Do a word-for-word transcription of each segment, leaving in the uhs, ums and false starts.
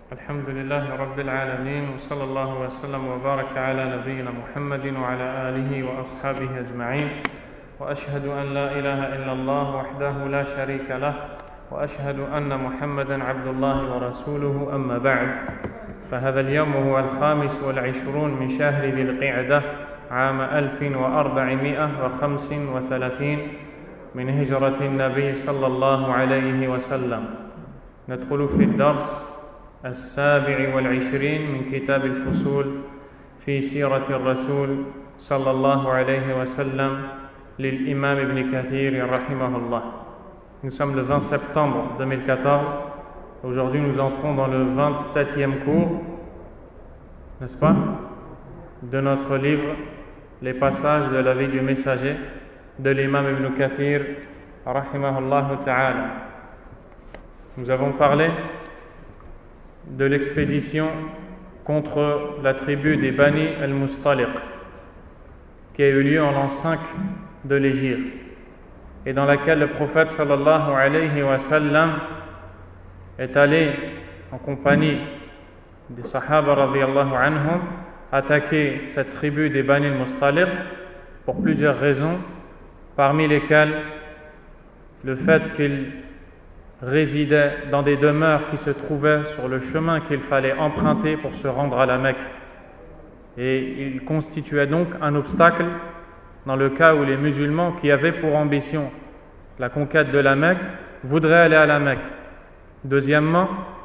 الحمد لله رب العالمين وصلى الله وسلم وبارك على نبينا محمد وعلى آله وأصحابه أجمعين وأشهد أن لا إله إلا الله وحده لا شريك له وأشهد أن محمدا عبد الله ورسوله أما بعد فهذا اليوم هو الخامس والعشرون من شهر ذي القعدة عام ألف وأربعمائة وخمس وثلاثين من هجرة النبي صلى الله عليه وسلم ندخل في الدرس السابع والعشرين من كتاب الفصول في سيرة الرسول صلى الله عليه وسلم للإمام ابن كثير رحمه الله. Nous sommes le vingt septembre deux mille quatorze. Aujourd'hui, nous entrons dans le vingt-septième cours, n'est-ce pas, de notre livre Les passages de la vie du messager de l'imam Ibn Kathir rahimahullah ta'ala. Nous avons parlé de l'expédition contre la tribu des Bani al-Mustaliq qui a eu lieu en l'an cinq de l'Hégire et dans laquelle le prophète sallallahu alayhi wa sallam est allé en compagnie des Sahaba radiyallahu anhum attaquer cette tribu des Bani al-Mustaliq pour plusieurs raisons, parmi lesquelles le fait qu'ils résidaient dans des demeures qui se trouvaient sur le chemin qu'il fallait emprunter pour se rendre à la Mecque. Et ils constituaient donc un obstacle dans le cas où les musulmans qui avaient pour ambition la conquête de la Mecque voudraient aller à la Mecque. Deuxièmement,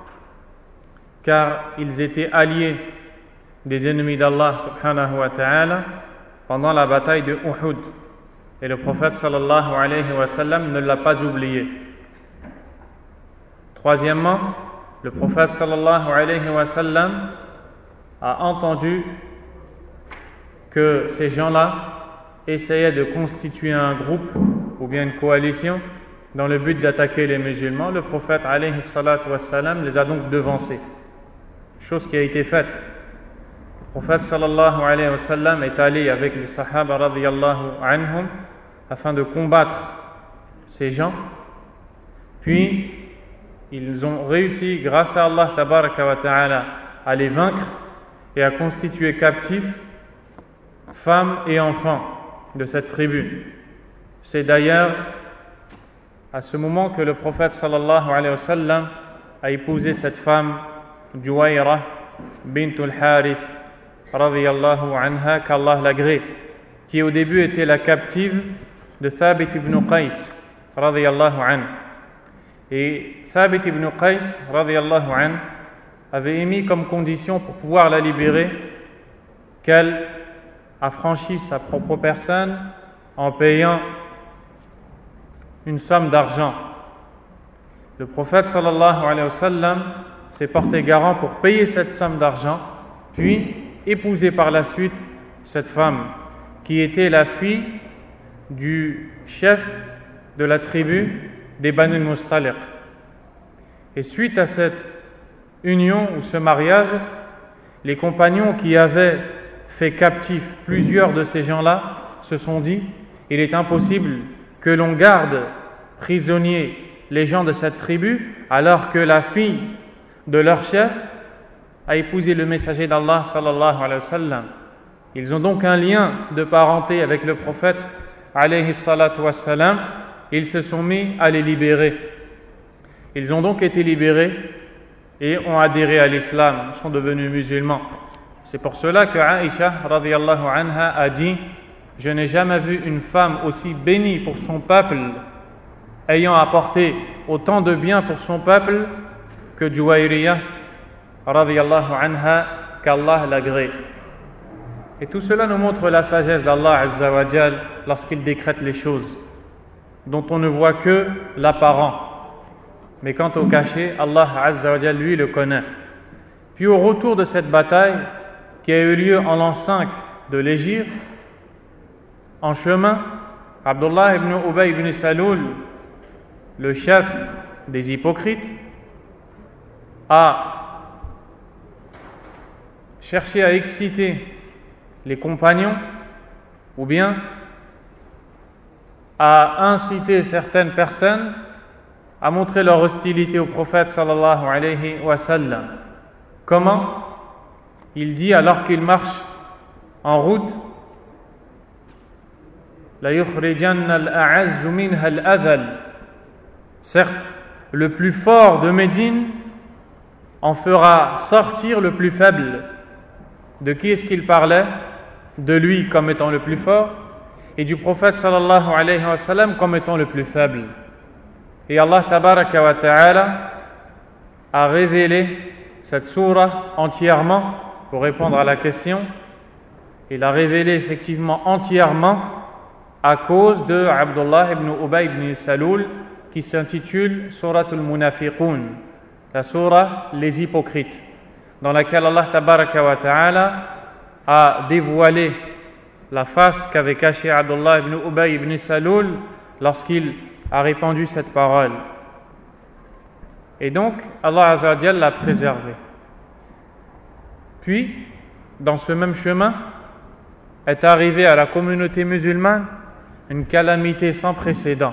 car ils étaient alliés des ennemis d'Allah subhanahu wa ta'ala pendant la bataille de Uhud. Et le prophète sallallahu alayhi wa sallam ne l'a pas oublié. Troisièmement, le prophète sallallahu alayhi wa sallam a entendu que ces gens-là essayaient de constituer un groupe ou bien une coalition dans le but d'attaquer les musulmans. Le prophète alayhi salatu wa sallam les a donc devancés, chose qui a été faite. Le prophète sallallahu alayhi wa sallam est allé avec les sahaba radiyallahu anhum afin de combattre ces gens, puis ils ont réussi, grâce à Allah tabaraka wa ta'ala, à les vaincre et à constituer captifs femmes et enfants de cette tribu. C'est d'ailleurs à ce moment que le prophète sallallahu alayhi wa sallam a épousé cette femme Juwayra bint al-Harith radiyallahu anha, qu'Allah l'agrée, qui au début était la captive de Thabit ibn Qais radiyallahu anhu. Et Thabit ibn Qais radiyallahu anhu avait émis comme condition pour pouvoir la libérer qu'elle affranchisse sa propre personne en payant une somme d'argent. Le prophète sallallahu alayhi wa sallam s'est porté garant pour payer cette somme d'argent, puis épouser par la suite cette femme qui était la fille du chef de la tribu des Bani al-Mustaliq. Et suite à cette union ou ce mariage, les compagnons qui avaient fait captifs plusieurs de ces gens-là se sont dit: il est impossible que l'on garde prisonniers les gens de cette tribu alors que la fille de leur chef a épousé le messager d'Allah sallallahu alayhi wa sallam. Ils ont donc un lien de parenté avec le prophète alayhi salatu wa sallam. Ils se sont mis à les libérer. Ils ont donc été libérés et ont adhéré à l'islam, sont devenus musulmans. C'est pour cela que Aïcha radiyallahu anha a dit: je n'ai jamais vu une femme aussi bénie pour son peuple, ayant apporté autant de bien pour son peuple, que Juwayriya radiyallahu anha, qu'Allah l'agrée. Et tout cela nous montre la sagesse d'Allah azza wa jal lorsqu'il décrète les choses dont on ne voit que l'apparent. Mais quant au cachet, Allah azza wa jal, lui, le connaît. Puis au retour de cette bataille qui a eu lieu en l'an cinq de l'Hégire, en chemin, Abdullah ibn Ubay ibn Saloul, le chef des hypocrites, a cherché à exciter les compagnons ou bien à inciter certaines personnes à montrer leur hostilité au prophète sallallahu alayhi wa sallam. Comment? Il dit alors qu'il marche en route, La yukhrijanna al-a'azzu minha al-adhal. Certes, le plus fort de Médine en fera sortir le plus faible. De qui est-ce qu'il parlait? De lui comme étant le plus fort et du prophète sallallahu alayhi wa sallam comme étant le plus faible. Et Allah tabaraka wa ta'ala a révélé cette sourate entièrement pour répondre à la question. Il a révélé effectivement entièrement à cause de Abdullah ibn Ubay ibn Salul qui s'intitule Suratul Munafiqun, la sourate Les Hypocrites, dans laquelle Allah tabaraka wa ta'ala a dévoilé la face qu'avait cachée Abdullah ibn Ubay ibn Salul lorsqu'il a répandu cette parole. Et donc, Allah Azza wa Jalla l'a préservé. Puis, dans ce même chemin, est arrivée à la communauté musulmane une calamité sans précédent,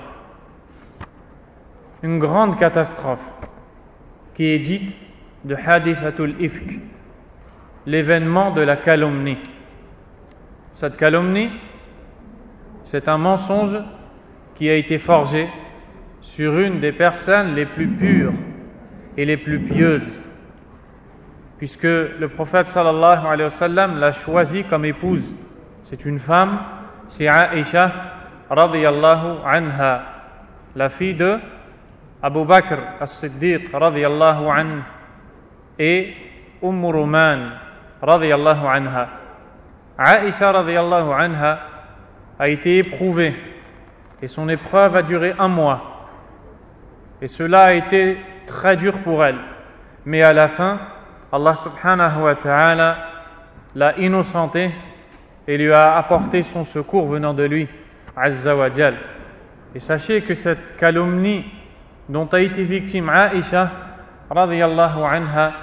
une grande catastrophe qui est dite de Hadithatul Ifk, l'événement de la calomnie. Cette calomnie, c'est un mensonge qui a été forgé sur une des personnes les plus pures et les plus pieuses, puisque le prophète sallallahu alayhi wa sallam l'a choisie comme épouse. C'est une femme, c'est Aïcha radiyallahu anha, la fille de Abu Bakr as-Siddiq radiyallahu anhu et Umm Ruman radiyallahu anha. Aïcha radiyallahu anha a été éprouvée et son épreuve a duré un mois. Et cela a été très dur pour elle. Mais à la fin, Allah subhanahu wa ta'ala l'a innocentée et lui a apporté son secours venant de lui, Azza wa Jal. Et sachez que cette calomnie dont a été victime Aïcha radiyallahu anha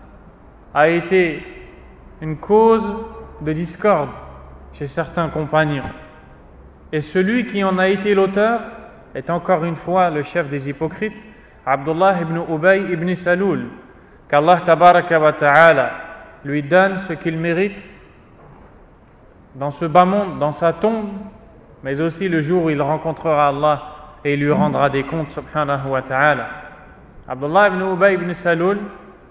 a été une cause de discorde chez certains compagnons. Et celui qui en a été l'auteur est encore une fois le chef des hypocrites, Abdullah ibn Ubay ibn Salul, qu'Allah tabaraka wa ta'ala lui donne ce qu'il mérite dans ce bas monde, dans sa tombe, mais aussi le jour où il rencontrera Allah et il lui rendra des comptes subhanahu wa ta'ala. Abdullah ibn Ubay ibn Salul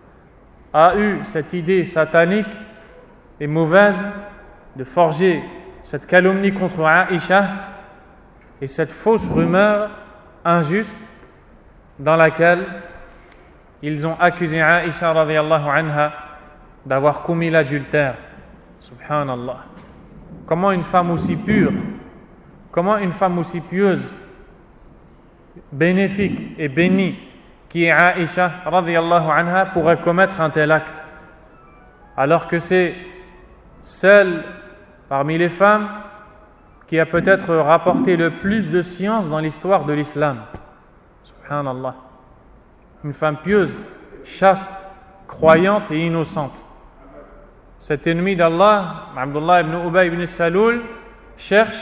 a eu cette idée satanique et mauvaise de forger cette calomnie contre Aïcha et cette fausse rumeur injuste dans laquelle ils ont accusé Aïcha radiyallahu anha d'avoir commis l'adultère. Subhanallah. Comment une femme aussi pure, comment une femme aussi pieuse, bénéfique et bénie qui est Aïcha radiyallahu anha pourrait commettre un tel acte, alors que c'est celle parmi les femmes qui a peut-être rapporté le plus de science dans l'histoire de l'islam. Subhanallah. Une femme pieuse, chaste, croyante et innocente. Cet ennemi d'Allah, Abdullah ibn Ubay ibn Salul, cherche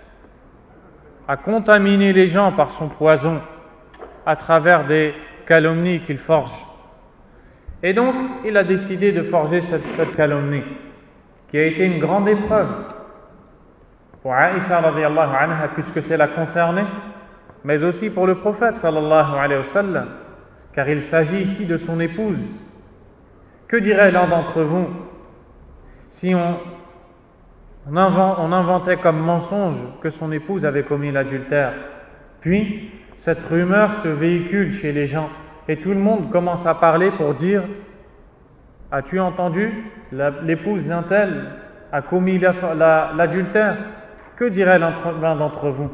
à contaminer les gens par son poison à travers des calomnies qu'il forge. Et donc, il a décidé de forger cette, cette calomnie, qui a été une grande épreuve pour Aïcha radiyallahu anha, puisque c'est la concernée, mais aussi pour le prophète sallallahu alayhi wa sallam, car il s'agit ici de son épouse. Que dirait l'un d'entre vous si on, on, invent, on inventait comme mensonge que son épouse avait commis l'adultère, puis cette rumeur se véhicule chez les gens et tout le monde commence à parler pour dire « As-tu entendu, la, l'épouse d'un tel a commis la, la, l'adultère ?» Que dirait l'un d'entre vous?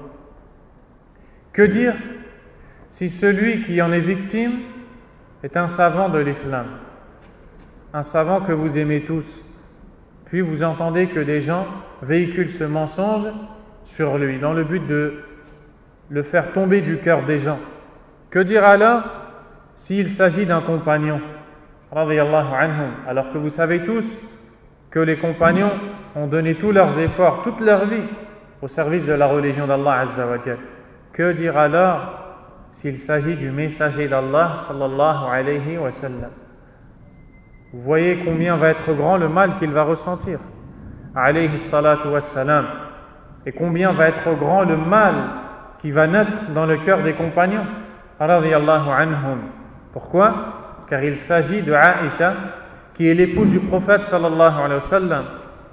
Que dire si celui qui en est victime est un savant de l'islam, un savant que vous aimez tous, puis vous entendez que des gens véhiculent ce mensonge sur lui dans le but de le faire tomber du cœur des gens? Que dire alors s'il s'agit d'un compagnon, radiyallahu anhum, alors que vous savez tous que les compagnons ont donné tous leurs efforts, toute leur vie au service de la religion d'Allah Azza wa Jal? Que dire alors s'il s'agit du messager d'Allah sallallahu alayhi wa sallam? vous voyez combien va être grand le mal qu'il va ressentir, alayhi salatu wassalam, et combien va être grand le mal qui va naître dans le cœur des compagnons, radiyallahu anhum. Pourquoi? Car il s'agit de Aïcha, qui est l'épouse du prophète sallallahu alayhi wa sallam.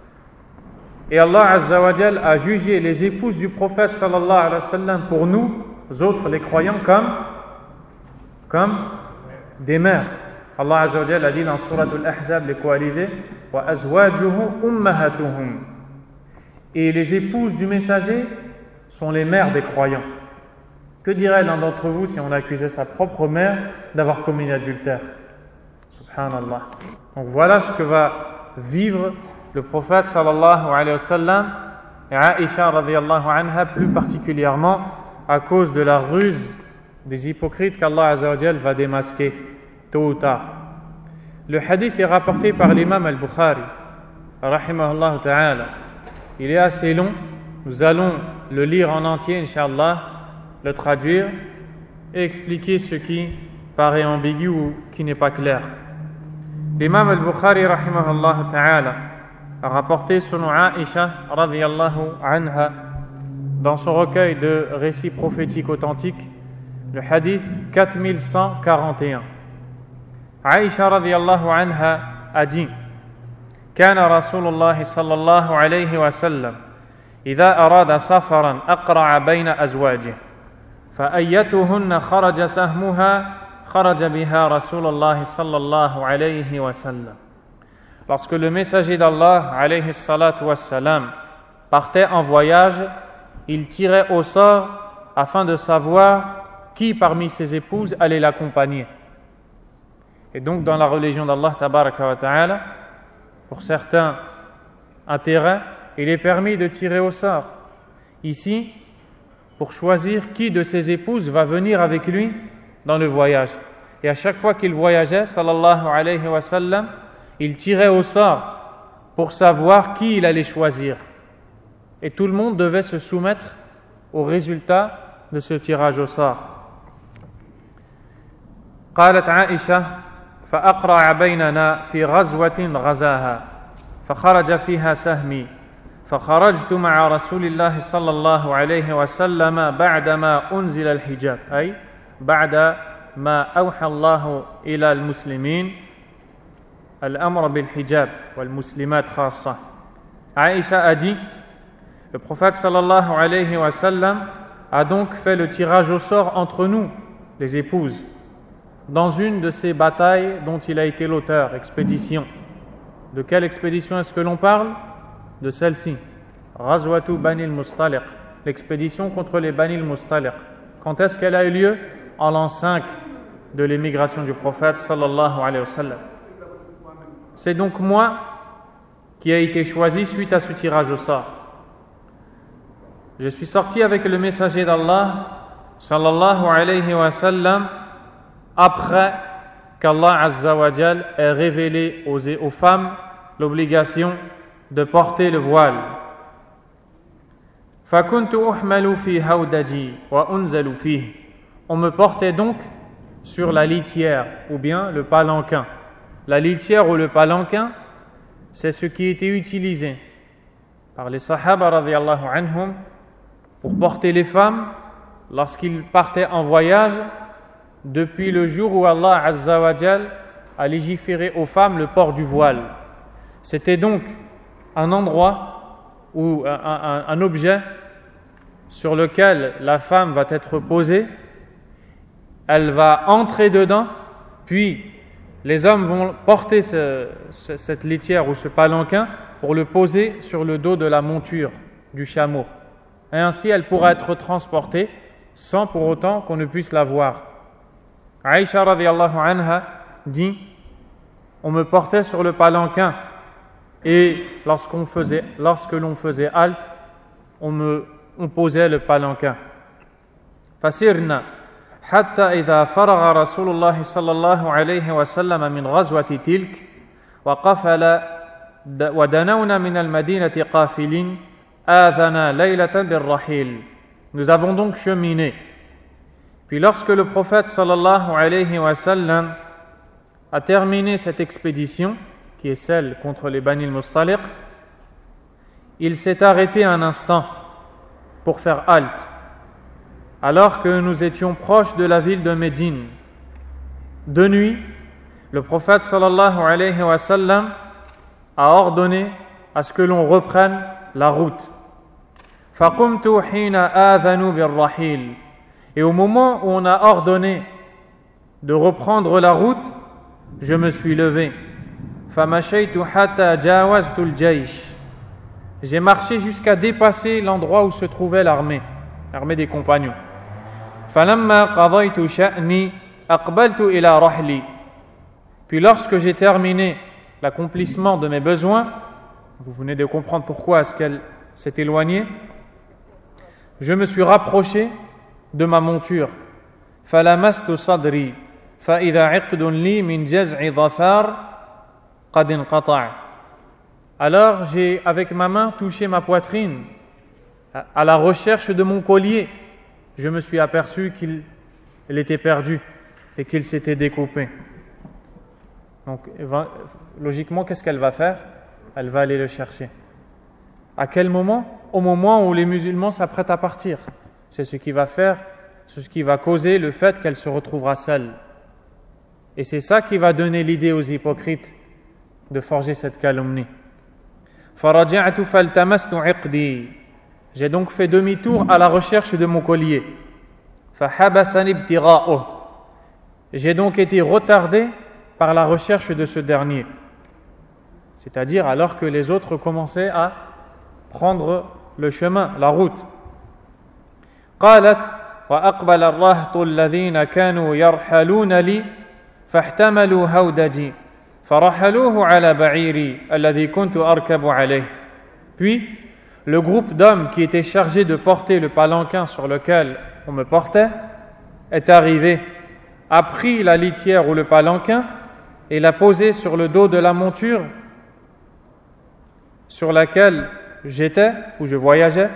Et Allah Azza wa Jal a jugé les épouses du prophète sallallahu alayhi wa sallam pour nous, autres les croyants, comme, comme des mères. Allah Azza wa Jal a dit dans Surat Al-Ahzab, les coalisés, wa azwajuhu ummahatuhum. Et les épouses du messager sont les mères des croyants. Que dirait l'un d'entre vous si on accusait sa propre mère d'avoir commis l'adultère? Subhanallah. Donc voilà ce que va vivre le prophète sallallahu alayhi wa sallam et Aïcha radiyallahu anha, plus particulièrement à cause de la ruse des hypocrites qu'Allah Azza wa Jal va démasquer tôt ou tard. Le hadith est rapporté par l'imam al-Bukhari rahimahullah ta'ala. Il est assez long, nous allons le lire en entier inch'Allah, le traduire et expliquer ce qui paraît ambigu ou qui n'est pas clair. L'imam al-Bukhari rahimahullah ta'ala a rapporté selon Aïcha radiyallahu anha dans son recueil de récits prophétiques authentiques le hadith quatre mille cent quarante et un. Aïcha radiyallahu anha a dit: كان رسول الله صلى الله عليه وسلم إذا أراد سفرا أقرع بين أزواجه فأيتهن خرج سهمها خرج بها رسول الله صلى الله عليه وسلم. Lorsque le messager d'Allah alayhi salatu wassalam partait en voyage, il tirait au sort afin de savoir qui parmi ses épouses allait l'accompagner. Et donc dans la religion d'Allah tabaraka wa ta'ala, pour certains intérêts, il est permis de tirer au sort. Ici, pour choisir qui de ses épouses va venir avec lui dans le voyage. Et à chaque fois qu'il voyageait, sallallahu alayhi wa sallam, il tirait au sort pour savoir qui il allait choisir. Et tout le monde devait se soumettre au résultat de ce tirage au sort. قالت عائشة فأقرع بيننا في غزوة غزاها فخرج فيها سهمي فخرجت مع رسول الله صلى الله عليه وسلم بعدما أنزل الحجاب أي بعد ما أوحى الله إلى المسلمين الأمر بالحجاب والمسلمات خاصة. Aïcha a dit, le prophète sallallahu alayhi wa sallam a donc fait le tirage au sort entre nous, les épouses, dans une de ces batailles dont il a été l'auteur, expédition. De quelle expédition est-ce que l'on parle? De celle-ci, Ghazwatu Bani al-Mustaliq, l'expédition contre les Bani al-Mustaliq. Quand est-ce qu'elle a eu lieu? En l'an cinq de l'émigration du prophète sallallahu alayhi wa sallam. C'est donc moi qui ai été choisi suite à ce tirage au sort. Je suis sorti avec le messager d'Allah sallallahu alayhi wa sallam après qu'Allah Azza wa Jal ait révélé aux, aux femmes l'obligation de porter le voile. فَكُنْتُ أُحْمَلُ فِي هَوْدَجِي وَأُنْزَلُ فِيهِ. On me portait donc sur la litière ou bien le palanquin. La litière ou le palanquin, c'est ce qui était utilisé par les sahaba radiyallahu anhum pour porter les femmes lorsqu'ils partaient en voyage depuis le jour où Allah Azza wa Jal a légiféré aux femmes le port du voile. C'était donc un endroit ou un, un, un objet sur lequel la femme va être posée, elle va entrer dedans, puis les hommes vont porter ce, ce, cette litière ou ce palanquin pour le poser sur le dos de la monture du chameau. Et ainsi, elle pourra être transportée sans pour autant qu'on ne puisse la voir. Aïcha radiyallahu anha dit: on me portait sur le palanquin et lorsqu'on faisait, lorsque l'on faisait halte, on me on posait le palanquin. Fasirna hatta idha faragha Rasulullah sallallahu alayhi wa sallam min ghazwati tilk wa qafala wa danawna min al-madinati qafilin adhana laylatan bir-rahil. Nous avons donc cheminé. Puis lorsque le prophète sallallahu alayhi wa sallam a terminé cette expédition, qui est celle contre les Bani al-Mustaliq, il s'est arrêté un instant pour faire halte, alors que nous étions proches de la ville de Médine. De nuit, le prophète sallallahu alayhi wa sallam a ordonné à ce que l'on reprenne la route. فَقُمْتُ حِينَ آذَنُوا بِالرَّحِيلِ. Et au moment où on a ordonné de reprendre la route, je me suis levé. فَمَشَيْتُ حَتَّى جَاوَزْتُ الْجَيْشِ. J'ai marché jusqu'à dépasser l'endroit où se trouvait l'armée, l'armée des compagnons. فَلَمَّا قَضَيْتُ شَأْنِي أَقْبَلْتُ إِلَى رَحْلِي. Puis lorsque j'ai terminé l'accomplissement de mes besoins, vous venez de comprendre pourquoi est-ce qu'elle s'est éloignée, je me suis rapproché de ma monture. فَلَمَسْتُ صَدْرِي فَإِذَا عِقْدٌ لِي مِنْ جَزْعِ ظَفَارٍ قَدْ انْقَطَعَ. Alors j'ai avec ma main touché ma poitrine à la recherche de mon collier. Je me suis aperçu qu'il était perdu et qu'il s'était découpé. Donc logiquement, qu'est-ce qu'elle va faire? Elle va aller le chercher. À quel moment? Au moment où les musulmans s'apprêtent à partir. C'est ce qui va faire, c'est ce qui va causer le fait qu'elle se retrouvera seule. Et c'est ça qui va donner l'idée aux hypocrites de forger cette calomnie. فَرَجَعْتُ فَالْتَمَسْتُ عِقْدِي. J'ai donc fait demi-tour à la recherche de mon collier. فَحَبَسَنِ ابْتِغَاؤُهُ. J'ai donc été retardé par la recherche de ce dernier. C'est-à-dire alors que les autres commençaient à prendre le chemin, la route. قالت وأقبل الرهط الذين كانوا يرحلون لي فاحتملوا هودجي فرحلوه على بعيري الذي كنت أركب عليه. Puis le groupe d'hommes qui était chargé de porter le palanquin sur lequel on me portait est arrivé, a pris la litière ou le palanquin et l'a posé sur le dos de la monture sur laquelle j'étais ou je voyageais,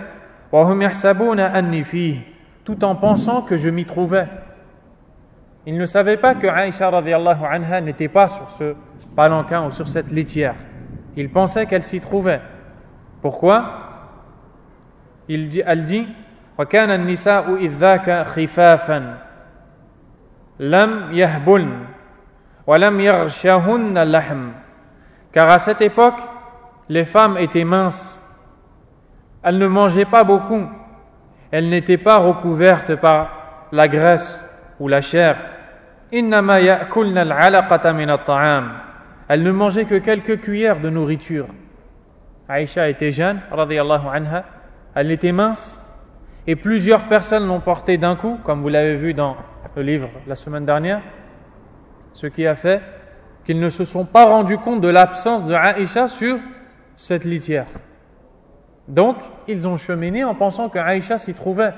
tout en pensant que je m'y trouvais. Ils ne savaient pas que Aïcha radhiyallahu anha n'était pas sur ce palanquin ou sur cette litière. Ils pensaient qu'elle s'y trouvait. Pourquoi? Il dit, elle dit وَكَانَ النِّسَاءُ إِذْ ذَاكَ خِفَافًا لَمْ يَهْبُلْنَ وَلَمْ يَغْشَهُنَّ اللَّحْمُ. Car à cette époque, les femmes étaient minces. Elles ne mangeaient pas beaucoup. Elles n'étaient pas recouvertes par la graisse ou la chair. إِنَّمَا يَأْكُلْنَ الْعَلَقَةَ مِنَ الطَّعَامِ. Elles ne mangeaient que quelques cuillères de nourriture. Aïcha était jeune, radhiyallahu anha. Elle était mince. Et plusieurs personnes l'ont portée d'un coup, comme vous l'avez vu dans le livre la semaine dernière. Ce qui a fait qu'ils ne se sont pas rendus compte de l'absence de Aïcha sur cette litière. Donc, ils ont cheminé en pensant que Aïcha s'y trouvait.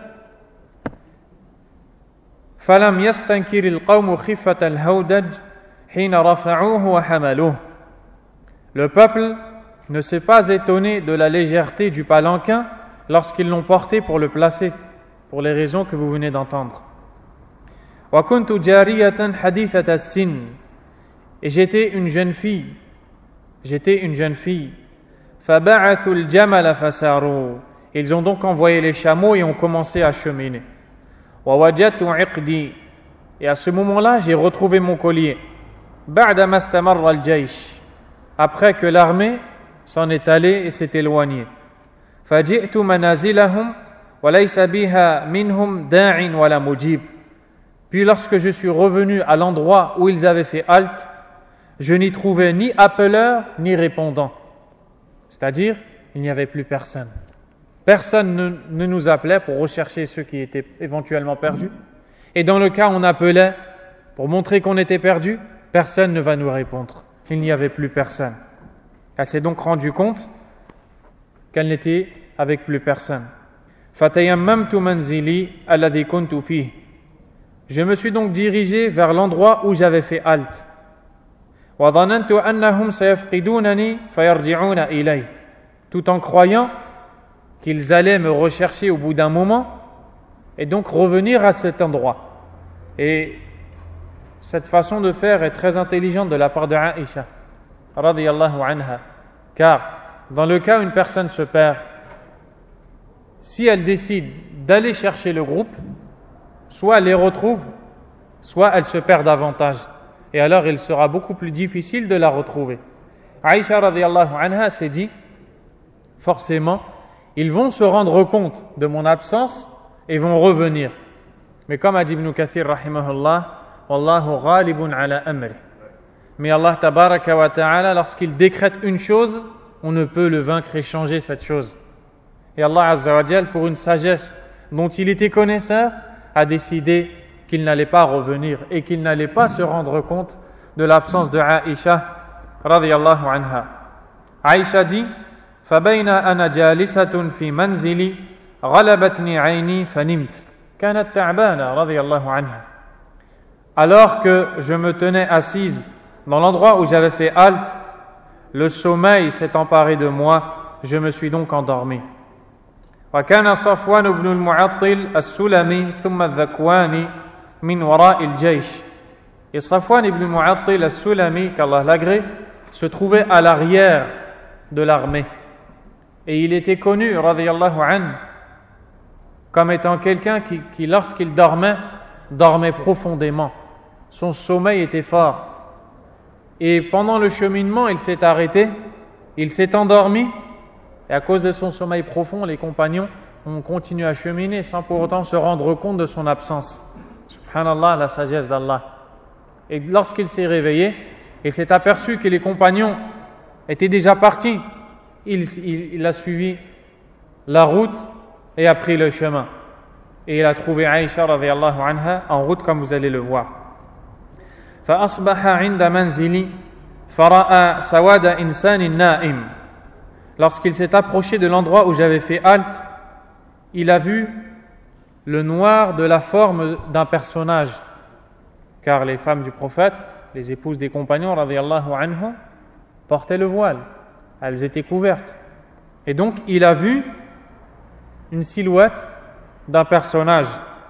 فَلَمْ يَسْتَنْكِرِ الْقَوْمُ خِفَّةَ الْهَوْدَجِ حِينَ رَفَعُوهُ وَحَمَلُوهُ. Le peuple ne s'est pas étonné de la légèreté du palanquin lorsqu'ils l'ont porté pour le placer, pour les raisons que vous venez d'entendre. وَكُنْتُ جَارِيَةً حَدِيثَةَ السِّنِّ. Et j'étais une jeune fille. J'étais une jeune fille. فَبَعَثُوا الْجَمَلَ فَسَارُوا. Ils ont donc envoyé les chameaux et ont commencé à cheminer. وَوَجَدْتُ عِقْدِي. Et à ce moment-là, j'ai retrouvé mon collier. بَعْدَمَا اسْتَمَرَّ الْجَيْشِ. Après que l'armée s'en est allée et s'est éloignée. فَجِئْتُ مَنَازِلَهُمْ وَلَيْسَ بِهَا مِنْهُمْ دَاعٍ وَلَا مُجِيبٍ. Puis lorsque je suis revenu à l'endroit où ils avaient fait halte, je n'y trouvais ni appeleur ni répondant. C'est-à-dire, il n'y avait plus personne. Personne ne, ne nous appelait pour rechercher ceux qui étaient éventuellement perdus. Et dans le cas où on appelait pour montrer qu'on était perdu, personne ne va nous répondre. Il n'y avait plus personne. Elle s'est donc rendue compte qu'elle n'était avec plus personne. فَتَيَمَّمْتُ مَنْزِلِي الَّذِي كُنْتُ فِيهِ. Je me suis donc dirigé vers l'endroit où j'avais fait halte. وَظَنَنْتُ أَنَّهُمْ سَيَفْقِدُونَنِي فَيَرْجِعُونَ إِلَيْهِ. Tout en croyant qu'ils allaient me rechercher au bout d'un moment et donc revenir à cet endroit. Et cette façon de faire est très intelligente de la part de Aïcha, radiyallahu anha, car dans le cas où une personne se perd, si elle décide d'aller chercher le groupe, soit elle les retrouve, soit elle se perd davantage. Et alors il sera beaucoup plus difficile de la retrouver. Aïcha radiyallahu anha s'est dit, forcément, ils vont se rendre compte de mon absence et vont revenir. Mais comme a dit Ibn Kathir rahimahullah, Wallahu ghalibun ala amri. Mais Allah tabaraka wa ta'ala, lorsqu'il décrète une chose, on ne peut le vaincre et changer cette chose. Et Allah azza wa jal, pour une sagesse dont il était connaisseur, a décidé qu'il n'allait pas revenir et qu'il n'allait pas se rendre compte de l'absence de Aïcha radiyallahu anha. Aïcha dit, فَبَيْنَ أَنَا جَالِسَةٌ فِي مَنْزِلِي غَلَبَتْنِي عَيْنِي فَنِمْتُ كَانَتْ تَعْبَانَةً رضي الله عنها. Alors que je me tenais assise dans l'endroit où j'avais fait halte, le sommeil s'est emparé de moi, je me suis donc endormi. وكان صفوان بن المعطل السلمي ثم الذكواني من وراء الجيش. Et Safwan ibn Mu'attil al-Sulami, qu'Allah l'agrée, se trouvait à l'arrière de l'armée. Et il était connu, radiyallahu anhu, comme étant quelqu'un qui, qui, lorsqu'il dormait, dormait profondément. Son sommeil était fort. Et pendant le cheminement, il s'est arrêté, il s'est endormi, et à cause de son sommeil profond, les compagnons ont continué à cheminer sans pour autant se rendre compte de son absence. Subhanallah, la sagesse d'Allah. Et lorsqu'il s'est réveillé, il s'est aperçu que les compagnons étaient déjà partis. Il, il, il a suivi la route et a pris le chemin. Et il a trouvé Aïcha radiyallahu anha en route, comme vous allez le voir. فأصبح عند منزلي فرأى سواد إنسان نائم. Lorsqu'il s'est approché de l'endroit où j'avais fait halte, il a vu le noir de la forme d'un personnage. Car les femmes du prophète, les épouses des compagnons, radiyallahu anhu, portaient le voile. Elles étaient couvertes. Et donc, il a vu une silhouette d'un personnage.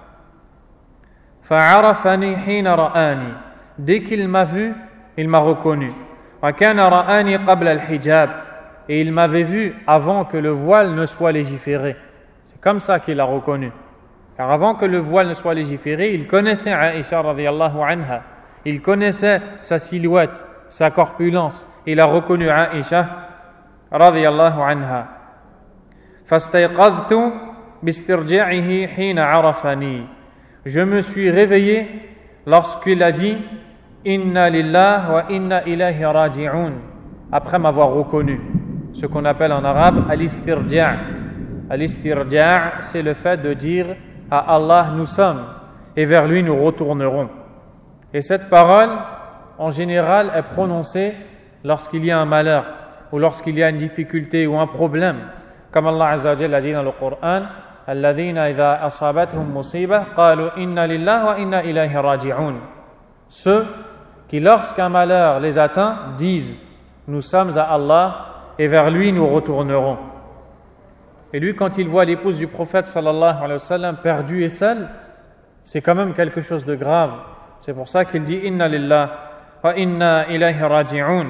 فَعَرَفَنِي حِينَ رَآنِي. Dès qu'il m'a vu, il m'a reconnu. وَكَانَ رَآنِي قَبْلَ الْحِجَابِ. Et il m'avait vu avant que le voile ne soit légiféré. C'est comme ça qu'il l'a reconnu. Car avant que le voile ne soit légiféré, il connaissait Aïcha radiyallahu anha. Il connaissait sa silhouette, sa corpulence. Il a reconnu Aïcha radiyallahu anha. فَاسْتَيْقَظْتُ بِاسْتِرْجَعِهِ حِينَ عَرَفَنِي. Je me suis réveillé lorsqu'il a dit Inna lillah wa inna ilayhi raji'un, après m'avoir reconnu. Ce qu'on appelle en arabe al-istirja'. Al-istirja', c'est le fait de dire à Allah nous sommes et vers lui nous retournerons. Et cette parole, en général, est prononcée lorsqu'il y a un malheur ou lorsqu'il y a une difficulté ou un problème. Comme Allah Azza wa Jalla a dit dans le Coran, alladhina idha asabatuhum musibah qalu inna lillah wa inna ilayhi raji'un. Ceux qui, lorsqu'un malheur les atteint, disent nous sommes à Allah et vers lui nous retournerons. Et lui, quand il voit l'épouse du prophète sallallahu alayhi wa sallam perdue et seule, c'est quand même quelque chose de grave. C'est pour ça qu'il dit inna lillah wa inna ilayhi raji'un.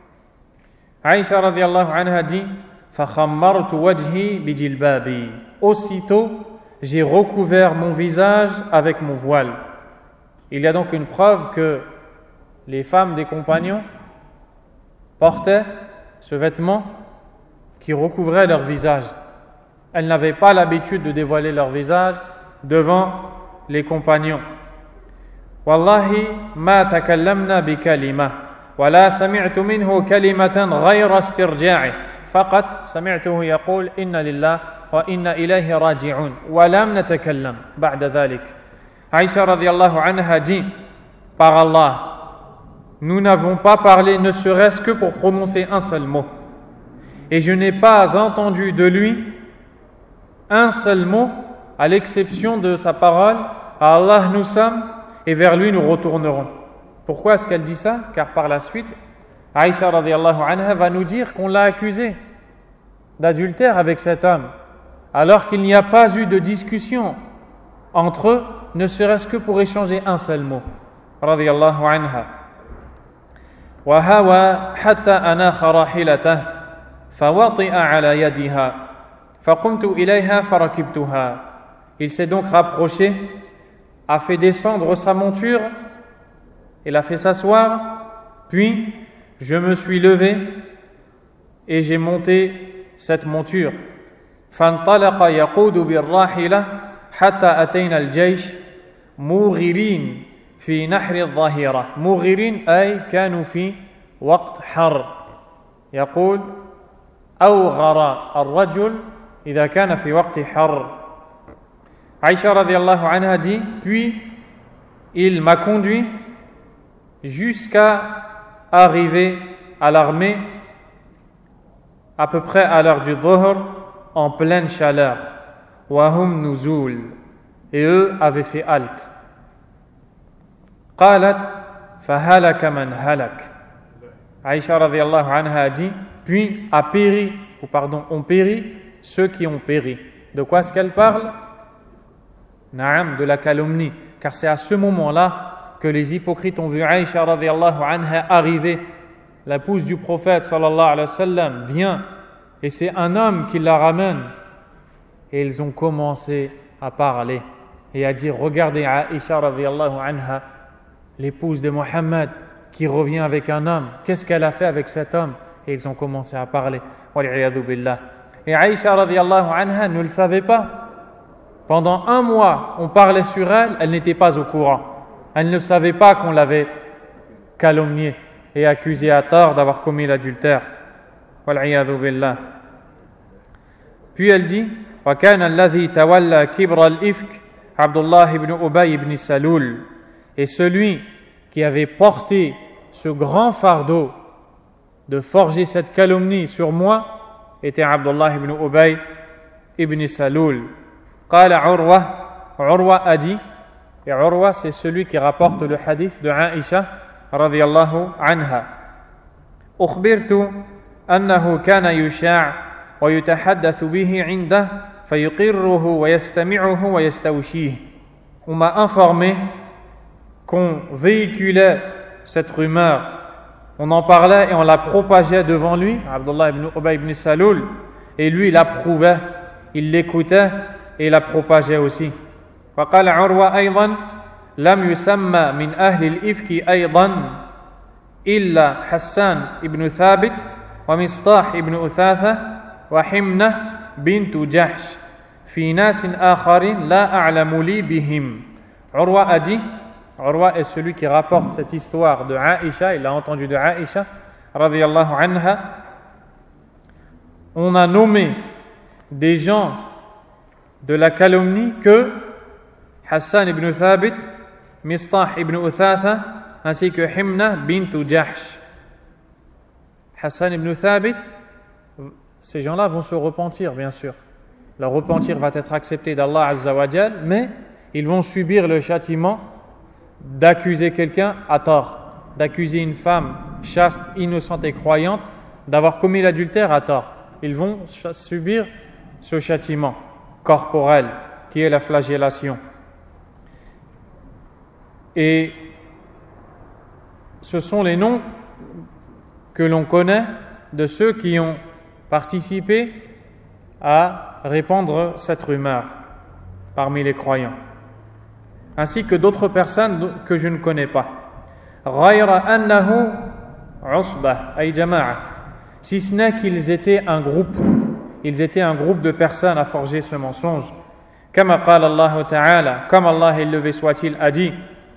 Aïcha radiyallahu anha dit فَخَمَّرْتُ وَجْهِي بِجِلْبَابِي. Aussitôt, j'ai recouvert mon visage avec mon voile. Il y a donc une preuve que les femmes des compagnons portaient ce vêtement qui recouvrait leur visage. Elles n'avaient pas l'habitude de dévoiler leur visage devant les compagnons. Wallahi ma takallamna bi kalima wa la sami'tu minhu kalimatan ghayra istirja'i faqat sami'tuhu yaqul inna lillah wa inna ilayhi raji'un wa lam natakallam ba'da dhalik. Aïcha radiyallahu anha dit par Allah, nous n'avons pas parlé ne serait-ce que pour prononcer un seul mot. Et je n'ai pas entendu de lui un seul mot, à l'exception de sa parole, à Allah nous sommes et vers lui nous retournerons. Pourquoi est-ce qu'elle dit ça? Car par la suite, Aïcha radiyallahu anha va nous dire qu'on l'a accusé d'adultère avec cet homme, alors qu'il n'y a pas eu de discussion entre eux, ne serait-ce que pour échanger un seul mot. رضي الله عنها وهوى حتى أناخ راحلته فوطئ على يدها فقمت إليها فركبتها. Il s'est donc rapproché, a fait descendre sa monture, il a fait s'asseoir, puis je me suis levé et j'ai monté cette monture. فانطلق يقود بالراحلة حتى أتينا الجيش موغرين في نحر الظهيرة. موغرين أي كانوا في وقت حر. يقول أوغر الرجل إذا كان في وقت حر. Aïcha radiallahu anha dit, puis il m'a conduit jusqu'à arriver à l'armée à peu près à l'heure du dhuhr en pleine chaleur. Wahum nuzul, et eux avaient fait halte. Qalat fahalaka man halak. Aïcha radiallahu anha a dit, puis a péri, ou pardon, ont péri ceux qui ont péri. De quoi est-ce qu'elle parle? Naam, de la calomnie, car c'est à ce moment-là que les hypocrites ont vu Aïcha radiallahu anha arriver. L'épouse du prophète sallallahu alayhi wa sallam vient et c'est un homme qui la ramène. Et ils ont commencé à parler et à dire, regardez Aïcha radiallahu anha, l'épouse de Mohammed qui revient avec un homme, qu'est-ce qu'elle a fait avec cet homme? Et ils ont commencé à parler. Et Aïcha radiallahu anha ne le savait pas. Pendant un mois, on parlait sur elle, elle n'était pas au courant. Elle ne savait pas qu'on l'avait calomniée et accusée à tort d'avoir commis l'adultère. Puis elle dit, وَكَانَ الَّذِي تَوَلَّى كِبْرَ الْإِفْكِ عَبْدُ اللَّهِ بْنُ أُبَيْ بْنِ سَلُولٍ. Et celui qui avait porté ce grand fardeau de forger cette calomnie sur moi était Abdullah ibn Ubay ibn Salul. قال عروة, Urwa a dit, et Urwa c'est celui qui rapporte le hadith de Aïcha radiyallahu anha. أخبرت أنه كان يشاع ويتحدث به عنده فيقره ويستمعه ويستوشيه. On m'a informé qu'on véhiculait cette rumeur, on en parlait et on la propageait devant lui, Abdullah ibn Ubay ibn Salul, et lui il approuvait, il l'écoutait et il la propageait aussi. فقال عروة أيضا لم يسمى من أهل الإفك أيضا إلا حسان ibn ثابت ومصطاح ibn أثاثة وحمنة بنت جحش في ناس آخرين لا أعلم لي بهم. Urwa a dit, Urwa est celui qui rapporte cette histoire de Aïcha, il l'a entendu de Aïcha radiyallahu anha. On a nommé des gens de la calomnie que Hassan ibn Thabit, Mistah ibn Uthatha, ainsi que Himna bint Jahsh. Hassan ibn Thabit, ces gens-là vont se repentir, bien sûr. Leur repentir va être accepté d'Allah Azza wa Jal, mais ils vont subir le châtiment d'accuser quelqu'un à tort, d'accuser une femme chaste, innocente et croyante d'avoir commis l'adultère à tort. Ils vont subir ce châtiment corporel qui est la flagellation. Et ce sont les noms que l'on connaît de ceux qui ont participé à répandre cette rumeur parmi les croyants, ainsi que d'autres personnes que je ne connais pas. غَيْرَ أَنَّهُ عُصْبَةٌ أي جماعة, si ce n'est qu'ils étaient un groupe, ils étaient un groupe de personnes à forger ce mensonge. كما قال الله تعالى, comme Allah élevé soit-il a dit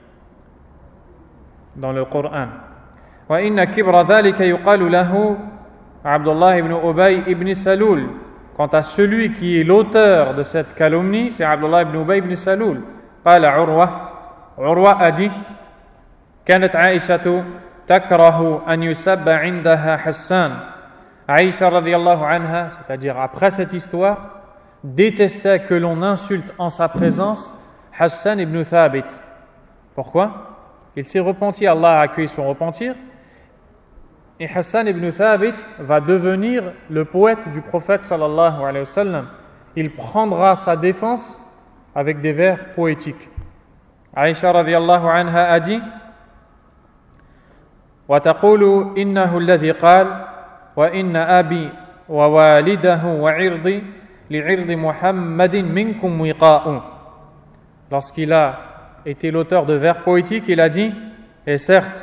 dans le Coran, وَإِنَّ كِبْرَ ذَلِكَ يُقَالُ لَهُ عبد الله ibn Ubay ibn Salul. Quant à celui qui est l'auteur de cette calomnie, c'est Abdullah ibn Ubay ibn Salul. قال عروة, Urwa a dit, كانت عائشة تكره أن يسب عندها حسان. Aïcha radiallahu anha, c'est-à-dire après cette histoire, détestait que l'on insulte en sa présence Hassan ibn Thabit. Pourquoi? Il s'est repenti, Allah a accueilli son repentir, et Hassan ibn Thabit va devenir le poète du prophète sallallahu alayhi wa sallam. Il prendra sa défense avec des vers poétiques. Aïcha radiallahu anha a dit, وتقول إنه الذي قال وإن أبي ووالده وعرضي لعرض محمد منكم وقاء. Lorsqu'il a été l'auteur de vers poétiques, il a dit: et certes,